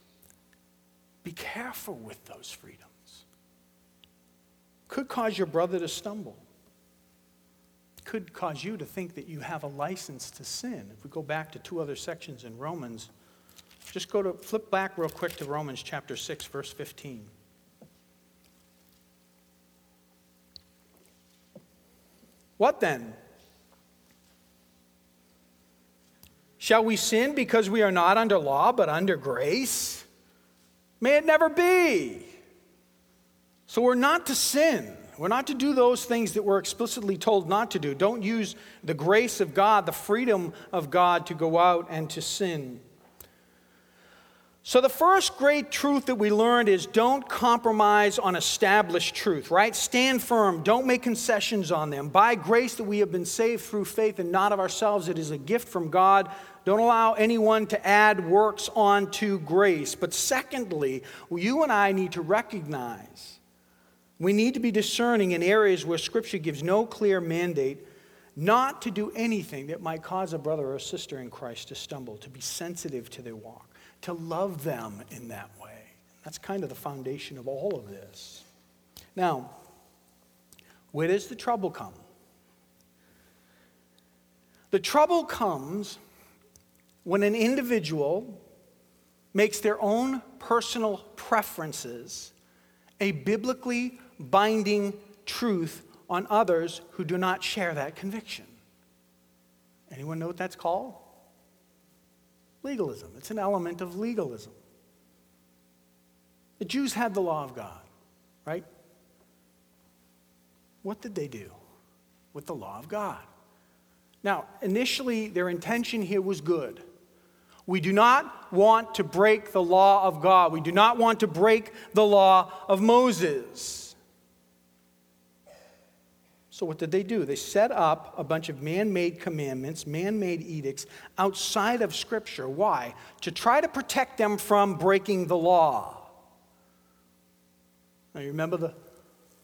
be careful with those freedoms. Could cause your brother to stumble. Could cause you to think that you have a license to sin. If we go back to two other sections in Romans, just go to, flip back real quick to Romans chapter six, verse fifteen. What then? Shall we sin because we are not under law, but under grace? May it never be. So we're not to sin. We're not to do those things that we're explicitly told not to do. Don't use the grace of God, the freedom of God, to go out and to sin. So the first great truth that we learned is don't compromise on established truth, right? Stand firm. Don't make concessions on them. By grace that we have been saved through faith and not of ourselves. It is a gift from God. Don't allow anyone to add works onto grace. But secondly, you and I need to recognize we need to be discerning in areas where Scripture gives no clear mandate not to do anything that might cause a brother or sister in Christ to stumble, to be sensitive to their walk, to love them in that way. That's kind of the foundation of all of this. Now, where does the trouble come? The trouble comes when an individual makes their own personal preferences a biblically binding truth on others who do not share that conviction. Anyone know what that's called? Legalism. It's an element of legalism. The Jews had the law of God, right? What did they do with the law of God? Now, initially, their intention here was good. We do not want to break the law of God. We do not want to break the law of Moses. So what did they do? They set up a bunch of man-made commandments, man-made edicts outside of Scripture. Why? To try to protect them from breaking the law. Now, you remember the,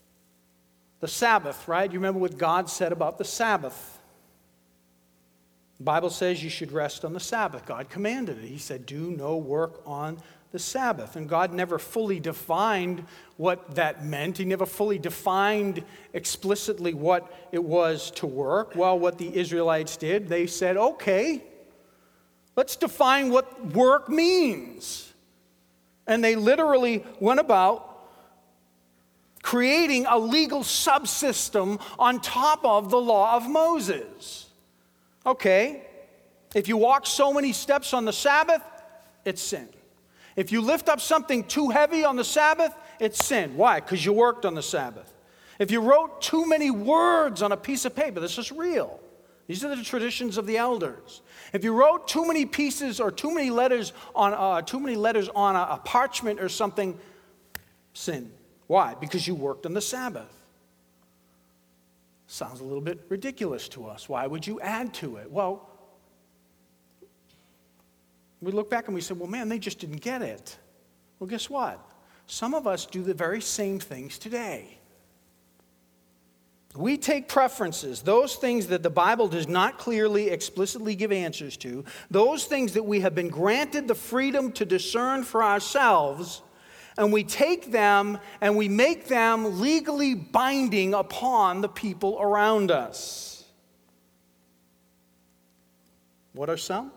the Sabbath, right? You remember what God said about the Sabbath. The Bible says you should rest on the Sabbath. God commanded it. He said, do no work on the Sabbath. And God never fully defined what that meant. He never fully defined explicitly what it was to work. Well, what the Israelites did, they said, okay, let's define what work means. And they literally went about creating a legal subsystem on top of the law of Moses. Okay, if you walk so many steps on the Sabbath, it's sin. If you lift up something too heavy on the Sabbath, it's sin. Why? Because you worked on the Sabbath. If you wrote too many words on a piece of paper, this is real. These are the traditions of the elders. If you wrote too many pieces or too many letters on uh, too many letters on a, a parchment or something, sin. Why? Because you worked on the Sabbath. Sounds a little bit ridiculous to us. Why would you add to it? Well, we look back and we say, well, man, they just didn't get it. Well, guess what? Some of us do the very same things today. We take preferences, those things that the Bible does not clearly, explicitly give answers to, those things that we have been granted the freedom to discern for ourselves, and we take them and we make them legally binding upon the people around us. What are some?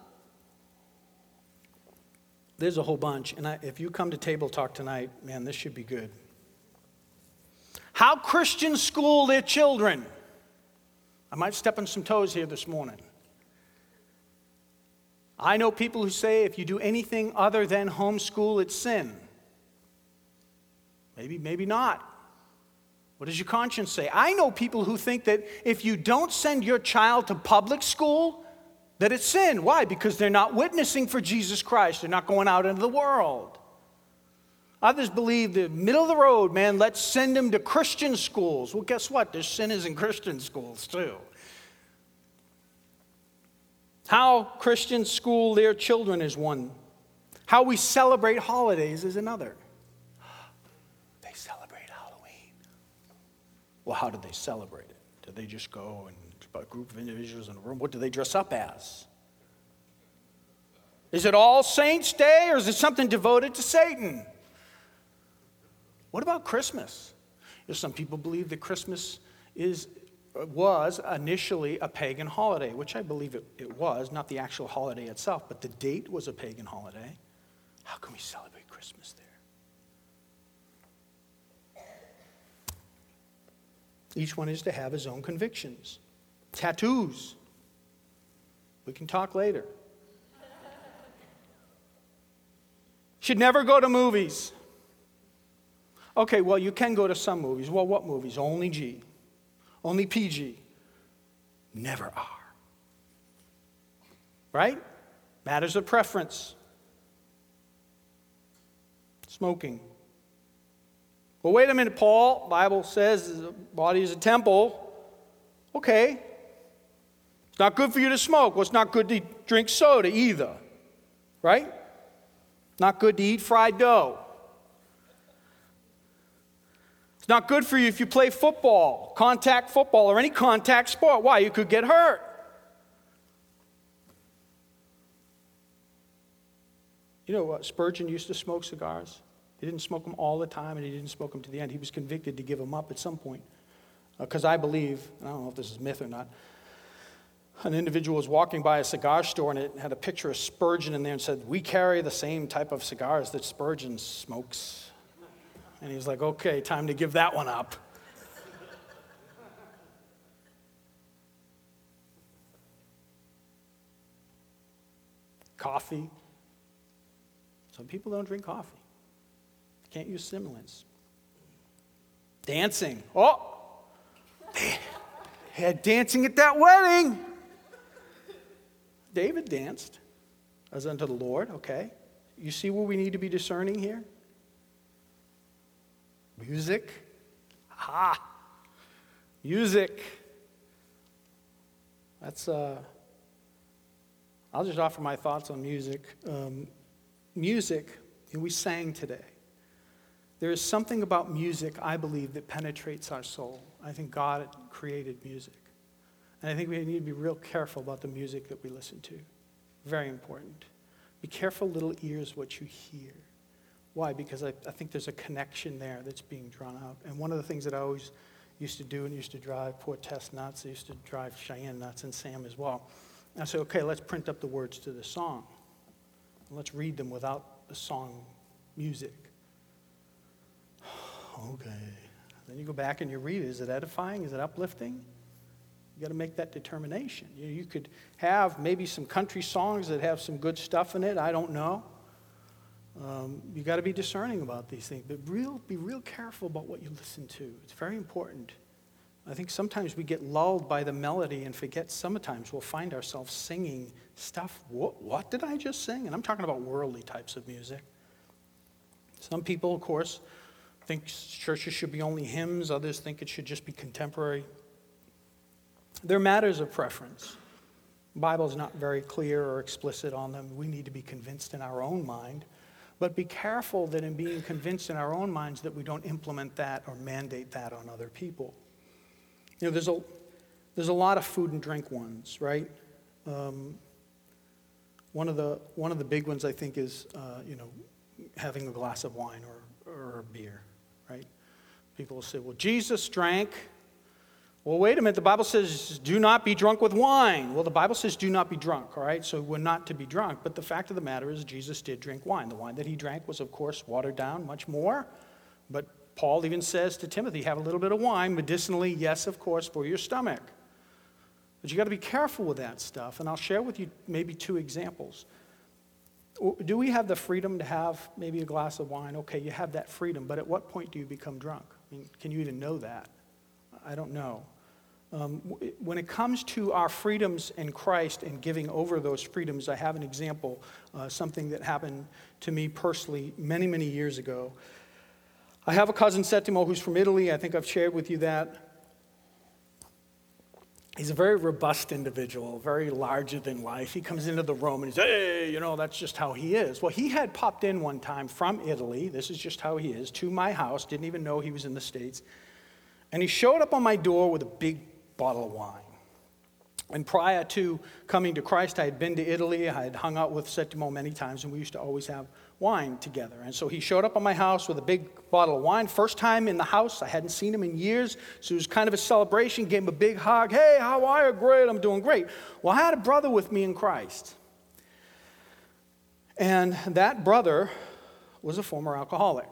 There's a whole bunch. And I, if you come to Table Talk tonight, man, this should be good. How Christians school their children. I might step on some toes here this morning. I know people who say if you do anything other than homeschool, it's sin. Maybe, maybe not. What does your conscience say? I know people who think that if you don't send your child to public school, that it's sin. Why? Because they're not witnessing for Jesus Christ. They're not going out into the world. Others believe the middle of the road, man, let's send them to Christian schools. Well, guess what? There's sinners in Christian schools too. How Christians school their children is one. How we celebrate holidays is another. They celebrate Halloween. Well, how did they celebrate it? Did they just go and a group of individuals in a room? What do they dress up as? Is it All Saints' Day or is it something devoted to Satan? What about Christmas? You know, some people believe that Christmas is was initially a pagan holiday, which I believe it, it was, not the actual holiday itself, but the date was a pagan holiday. How can we celebrate Christmas there? Each one is to have his own convictions. Tattoos. We can talk later. Should never go to movies. Okay, well, you can go to some movies. Well, what movies? Only G. Only P G. Never R. Right? Matters of preference. Smoking. Well, wait a minute, Paul. The Bible says the body is a temple. Okay. It's not good for you to smoke. Well, it's not good to drink soda either. Right? Not good to eat fried dough. It's not good for you if you play football, contact football, or any contact sport. Why? You could get hurt. You know what? Spurgeon used to smoke cigars. He didn't smoke them all the time, and he didn't smoke them to the end. He was convicted to give them up at some point. Because uh, I believe, I don't know if this is myth or not, an individual was walking by a cigar store, and it had a picture of Spurgeon in there and said, "We carry the same type of cigars that Spurgeon smokes." And he's like, okay, time to give that one up. Coffee. Some people don't drink coffee. Can't use stimulants. Dancing. Oh, they had dancing at that wedding. David danced as unto the Lord, okay. You see where we need to be discerning here? Music. Ha! Music. That's, uh, I'll just offer my thoughts on music. Um, music, and we sang today. There is something about music, I believe, that penetrates our soul. I think God created music. And I think we need to be real careful about the music that we listen to. Very important. Be careful, little ears, what you hear. Why? Because I, I think there's a connection there that's being drawn out. And one of the things that I always used to do and used to drive poor Tess nuts, I used to drive Cheyenne nuts and Sam as well. I said, okay, let's print up the words to the song. Let's read them without the song music. Okay. Then you go back and you read it. Is it edifying? Is it uplifting? You got to make that determination. You know, you could have maybe some country songs that have some good stuff in it. I don't know. Um, you got to be discerning about these things, but real, be real careful about what you listen to. It's very important. I think sometimes we get lulled by the melody and forget sometimes we'll find ourselves singing stuff. What, what did I just sing? And I'm talking about worldly types of music. Some people, of course, think churches should be only hymns. Others think it should just be contemporary. They're matters of preference. The Bible is not very clear or explicit on them. We need to be convinced in our own mind. But be careful that in being convinced in our own minds that we don't implement that or mandate that on other people. You know, there's a, there's a lot of food and drink ones, right? Um, one of the one of the big ones, I think, is, uh, you know, having a glass of wine or, or a beer, right? People will say, well, Jesus drank. Well, wait a minute, the Bible says, do not be drunk with wine. Well, the Bible says, do not be drunk, all right? So we're not to be drunk. But the fact of the matter is, Jesus did drink wine. The wine that he drank was, of course, watered down much more. But Paul even says to Timothy, have a little bit of wine, medicinally, yes, of course, for your stomach. But you got to be careful with that stuff. And I'll share with you maybe two examples. Do we have the freedom to have maybe a glass of wine? Okay, you have that freedom. But at what point do you become drunk? I mean, can you even know that? I don't know. Um, when it comes to our freedoms in Christ and giving over those freedoms, I have an example, uh, something that happened to me personally many, many years ago. I have a cousin, Settimo, who's from Italy. I think I've shared with you that. He's a very robust individual, very larger than life. He comes into the room and he's, hey, you know, that's just how he is. Well, he had popped in one time from Italy, this is just how he is, to my house, didn't even know he was in the States. And he showed up on my door with a big bottle of wine. And prior to coming to Christ, I had been to Italy. I had hung out with Settimo many times, and we used to always have wine together. And so he showed up on my house with a big bottle of wine. First time in the house. I hadn't seen him in years, so it was kind of a celebration. Gave him a big hug. Hey, how are you? Great, I'm doing great. Well, I had a brother with me in Christ. And that brother was a former alcoholic.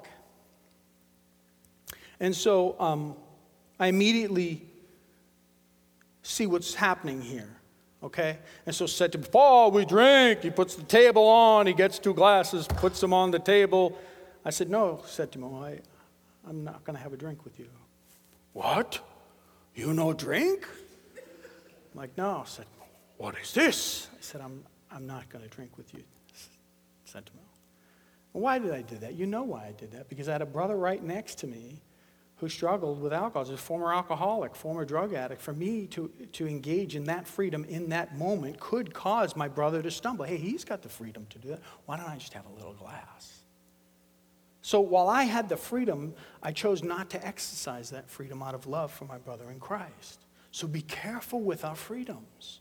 And so um, I immediately see what's happening here, okay? And so said to Paul, we drink. He puts the table on. He gets two glasses, puts them on the table. I said, no, said to him, I, I'm not going to have a drink with you. What? You no drink? I'm like, no. I said, what is this? I said, I'm, I'm not going to drink with you, said to him. Why did I do that? You know why I did that. Because I had a brother right next to me who struggled with alcohol. He was a former alcoholic, former drug addict. For me to, to engage in that freedom in that moment could cause my brother to stumble. Hey, he's got the freedom to do that. Why don't I just have a little glass? So while I had the freedom, I chose not to exercise that freedom out of love for my brother in Christ. So be careful with our freedoms.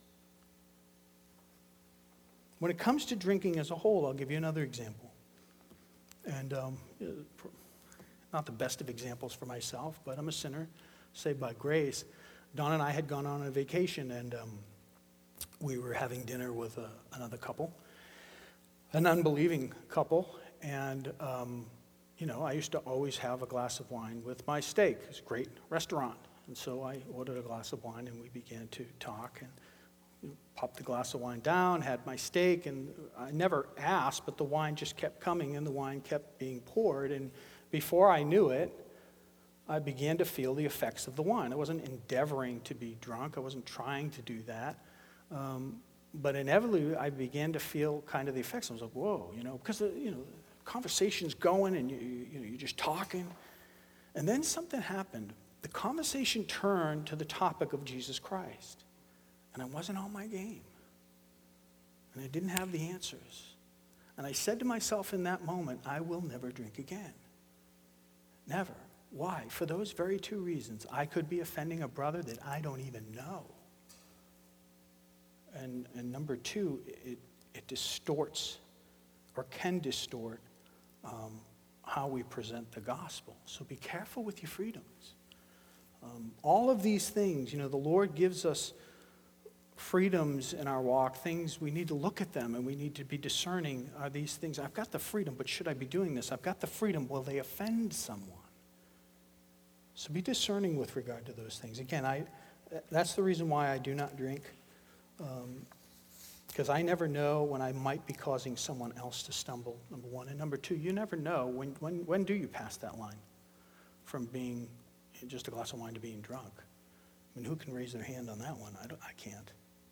When it comes to drinking as a whole, I'll give you another example. And um, not the best of examples for myself, but I'm a sinner, saved by grace. Don and I had gone on a vacation, and um, we were having dinner with uh, another couple, an unbelieving couple. And, um, you know, I used to always have a glass of wine with my steak. It's a great restaurant. And so I ordered a glass of wine, and we began to talk. And popped the glass of wine down, had my steak, and I never asked, but the wine just kept coming, and the wine kept being poured. And before I knew it, I began to feel the effects of the wine. I wasn't endeavoring to be drunk. I wasn't trying to do that. Um, but inevitably, I began to feel kind of the effects. I was like, whoa, you know, because, the, you know, the conversation's going, and you, you know, you're just talking. And then something happened. The conversation turned to the topic of Jesus Christ. And I wasn't on my game. And I didn't have the answers. And I said to myself in that moment, I will never drink again. Never. Why? For those very two reasons. I could be offending a brother that I don't even know. And, and number two, it, it distorts or can distort um, how we present the gospel. So be careful with your freedoms. Um, all of these things, you know, the Lord gives us freedoms in our walk, things we need to look at them and we need to be discerning. Are these things, I've got the freedom, but should I be doing this? I've got the freedom, will they offend someone? So be discerning with regard to those things. Again, I that's the reason why I do not drink, um, because I never know when I might be causing someone else to stumble, number one. And number two, you never know, when, when, when do you pass that line from being just a glass of wine to being drunk? I mean, who can raise their hand on that one? I, don't, I can't.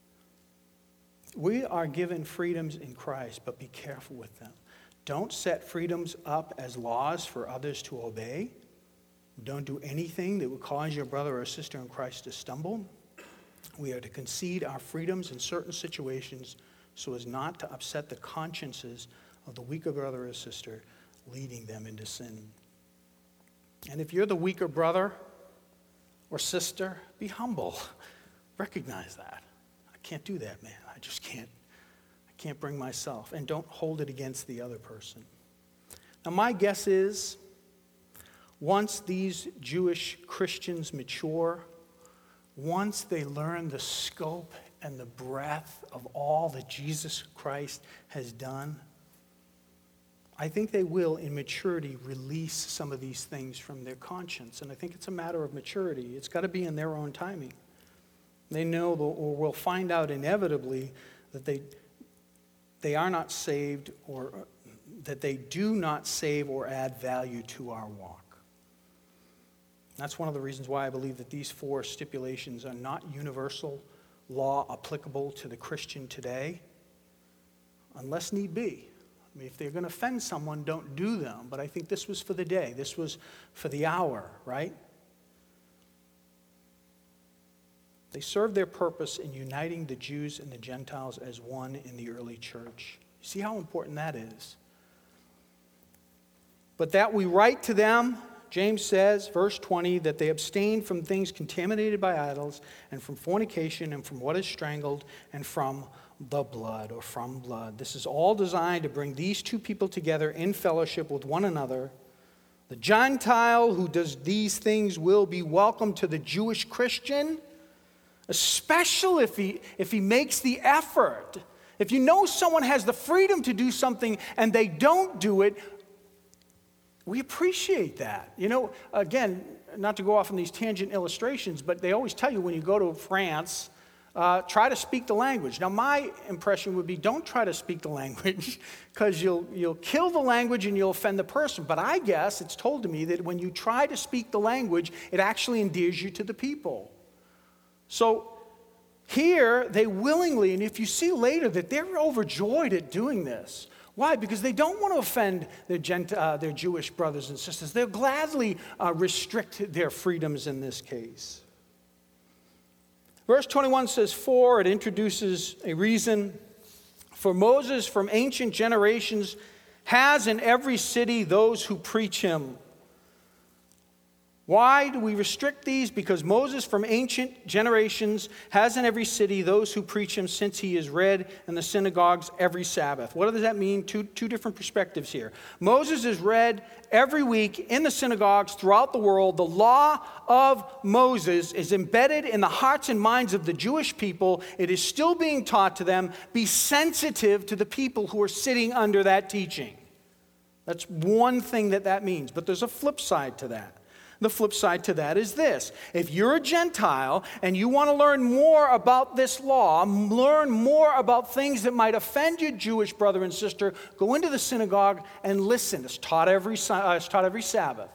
We are given freedoms in Christ, but be careful with them. Don't set freedoms up as laws for others to obey. Don't do anything that would cause your brother or sister in Christ to stumble. We are to concede our freedoms in certain situations so as not to upset the consciences of the weaker brother or sister, leading them into sin. And if you're the weaker brother or sister, be humble. Recognize that. I can't do that, man. I just can't. I can't bring myself. And don't hold it against the other person. Now, my guess is, once these Jewish Christians mature, once they learn the scope and the breadth of all that Jesus Christ has done, I think they will, in maturity, release some of these things from their conscience. And I think it's a matter of maturity. It's got to be in their own timing. They know, or will find out inevitably, that they, they are not saved, or that they do not save or add value to our walk. That's one of the reasons why I believe that these four stipulations are not universal law applicable to the Christian today, unless need be. I mean, if they're going to offend someone, don't do them. But I think this was for the day. This was for the hour, right? They served their purpose in uniting the Jews and the Gentiles as one in the early church. See how important that is? But that we write to them, James says, verse twenty, that they abstain from things contaminated by idols and from fornication and from what is strangled and from the blood or from blood. This is all designed to bring these two people together in fellowship with one another. The Gentile who does these things will be welcome to the Jewish Christian, especially if he, if he makes the effort. If you know someone has the freedom to do something and they don't do it, we appreciate that. You know, again, not to go off on these tangent illustrations, but they always tell you when you go to France, uh, try to speak the language. Now, my impression would be don't try to speak the language because you'll, you'll kill the language and you'll offend the person. But I guess it's told to me that when you try to speak the language, it actually endears you to the people. So here, they willingly, and if you see later that they're overjoyed at doing this. Why? Because they don't want to offend their, Gent- uh, their Jewish brothers and sisters. They'll gladly uh, restrict their freedoms in this case. Verse twenty-one says, for, it introduces a reason. For Moses from ancient generations has in every city those who preach him. Why do we restrict these? Because Moses from ancient generations has in every city those who preach him, since he is read in the synagogues every Sabbath. What does that mean? Two, two different perspectives here. Moses is read every week in the synagogues throughout the world. The law of Moses is embedded in the hearts and minds of the Jewish people. It is still being taught to them. Be sensitive to the people who are sitting under that teaching. That's one thing that that means. But there's a flip side to that. The flip side to that is this. If you're a Gentile and you want to learn more about this law, learn more about things that might offend your Jewish brother and sister, go into the synagogue and listen. It's taught every, uh, it's taught every Sabbath.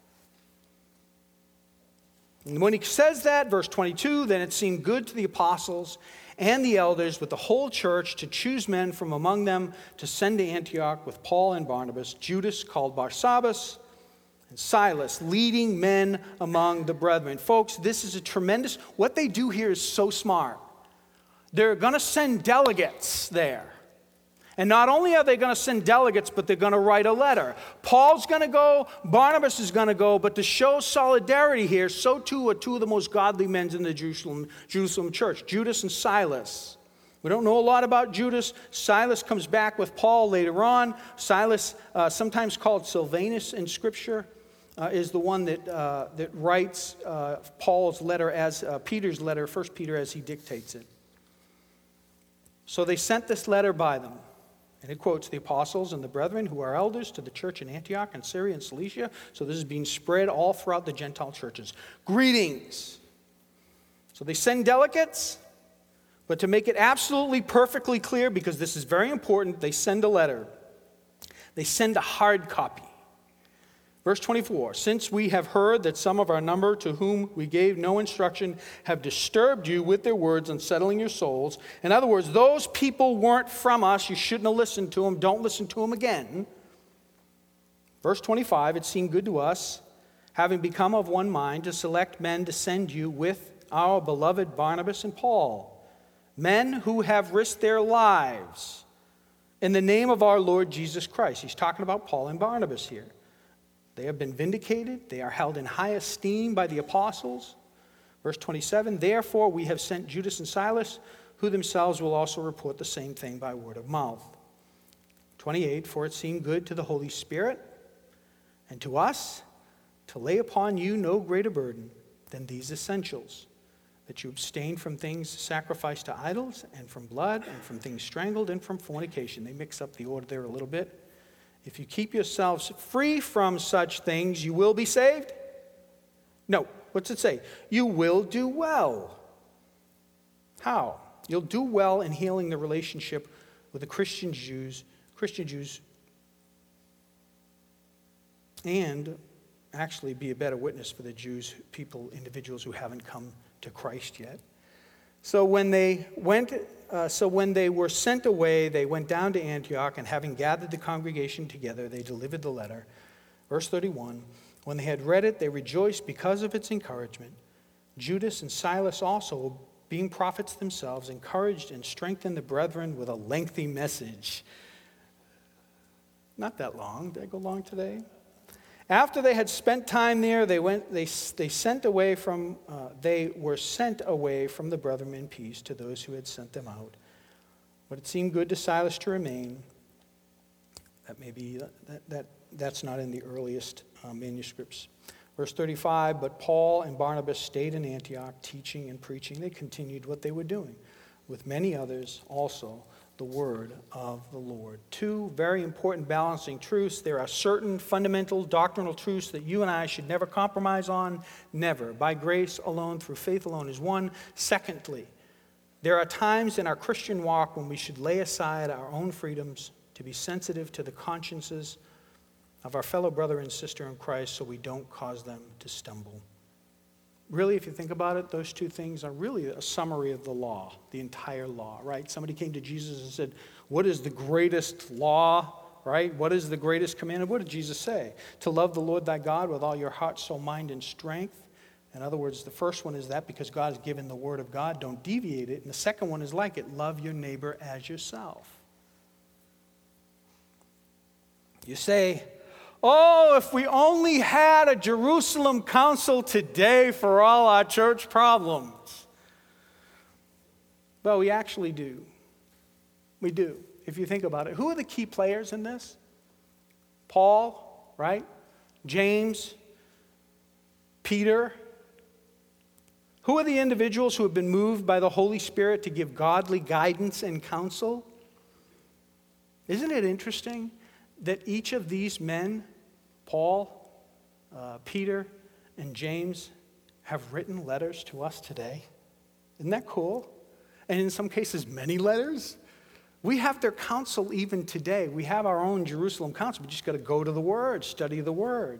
And when he says that, verse twenty-two, then it seemed good to the apostles and the elders with the whole church to choose men from among them to send to Antioch with Paul and Barnabas, Judas called Barsabbas, and Silas, leading men among the brethren. Folks, this is a tremendous, what they do here is so smart. They're going to send delegates there. And not only are they going to send delegates, but they're going to write a letter. Paul's going to go, Barnabas is going to go, but to show solidarity here, so too are two of the most godly men in the Jerusalem, Jerusalem church, Judas and Silas. We don't know a lot about Judas. Silas comes back with Paul later on. Silas, uh, sometimes called Silvanus in Scripture, uh, is the one that, uh, that writes uh, Paul's letter as uh, Peter's letter, First Peter, as he dictates it. So they sent this letter by them. And it quotes the apostles and the brethren who are elders to the church in Antioch and Syria and Cilicia. So this is being spread all throughout the Gentile churches. Greetings. So they send delegates. But to make it absolutely perfectly clear, because this is very important, they send a letter. They send a hard copy. Verse twenty-four, since we have heard that some of our number to whom we gave no instruction have disturbed you with their words, unsettling your souls. In other words, those people weren't from us. You shouldn't have listened to them. Don't listen to them again. Verse twenty-five, it seemed good to us, having become of one mind, to select men to send you with our beloved Barnabas and Paul. Men who have risked their lives in the name of our Lord Jesus Christ. He's talking about Paul and Barnabas here. They have been vindicated. They are held in high esteem by the apostles. Verse twenty-seven, therefore we have sent Judas and Silas, who themselves will also report the same thing by word of mouth. twenty-eight, for it seemed good to the Holy Spirit and to us to lay upon you no greater burden than these essentials, that you abstain from things sacrificed to idols, and from blood, and from things strangled, and from fornication. They mix up the order there a little bit. If you keep yourselves free from such things, you will be saved? No. What's it say? You will do well. How? You'll do well in healing the relationship with the Christian Jews, Christian Jews, and actually be a better witness for the Jews, people, individuals who haven't come to Christ yet. So when they went, uh, so when they were sent away, they went down to Antioch, and having gathered the congregation together, they delivered the letter. Verse thirty-one, when they had read it, they rejoiced because of its encouragement. Judas and Silas also, being prophets themselves, encouraged and strengthened the brethren with a lengthy message. Not that long. Did I go long today? After they had spent time there, they went. They they sent away from. Uh, they were sent away from the brethren in peace to those who had sent them out. But it seemed good to Silas to remain. That may be that that that's not in the earliest uh, manuscripts. Verse thirty-five. But Paul and Barnabas stayed in Antioch, teaching and preaching. They continued what they were doing, with many others also, the word of the Lord. Two very important balancing truths. There are certain fundamental doctrinal truths that you and I should never compromise on. Never. By grace alone, through faith alone is one. Secondly, there are times in our Christian walk when we should lay aside our own freedoms to be sensitive to the consciences of our fellow brother and sister in Christ so we don't cause them to stumble. Really, if you think about it, those two things are really a summary of the law, the entire law, right? Somebody came to Jesus and said, what is the greatest law, right? What is the greatest commandment? What did Jesus say? To love the Lord thy God with all your heart, soul, mind, and strength. In other words, the first one is that because God has given the word of God, don't deviate it. And the second one is like it, love your neighbor as yourself. You say, oh, if we only had a Jerusalem council today for all our church problems. Well, we actually do. We do, if you think about it. Who are the key players in this? Paul, right? James, Peter. Who are the individuals who have been moved by the Holy Spirit to give godly guidance and counsel? Isn't it interesting that each of these men, Paul, uh, Peter, and James, have written letters to us today? Isn't that cool? And in some cases, many letters. We have their counsel even today. We have our own Jerusalem council. We just got to go to the Word, study the Word.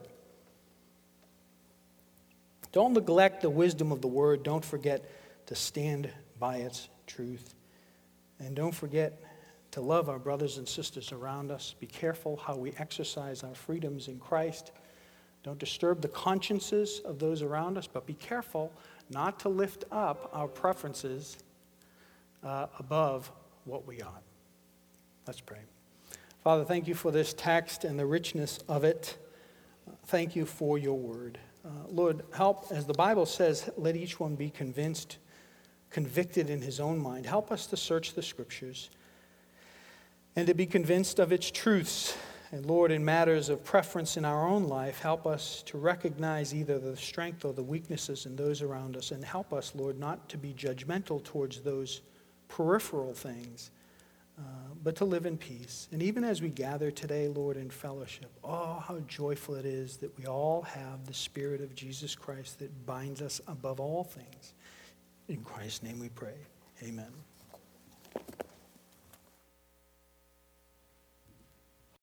Don't neglect the wisdom of the Word. Don't forget to stand by its truth. And don't forget to love our brothers and sisters around us. Be careful how we exercise our freedoms in Christ. Don't disturb the consciences of those around us, but be careful not to lift up our preferences uh, above what we ought. Let's pray. Father, thank you for this text and the richness of it. Thank you for your word. Uh, Lord, help, as the Bible says, let each one be convinced convicted in his own mind. Help us to search the Scriptures and to be convinced of its truths. And Lord, in matters of preference in our own life, help us to recognize either the strength or the weaknesses in those around us. And help us, Lord, not to be judgmental towards those peripheral things, uh, but to live in peace. And even as we gather today, Lord, in fellowship, oh, how joyful it is that we all have the Spirit of Jesus Christ that binds us above all things. In Christ's name we pray. Amen.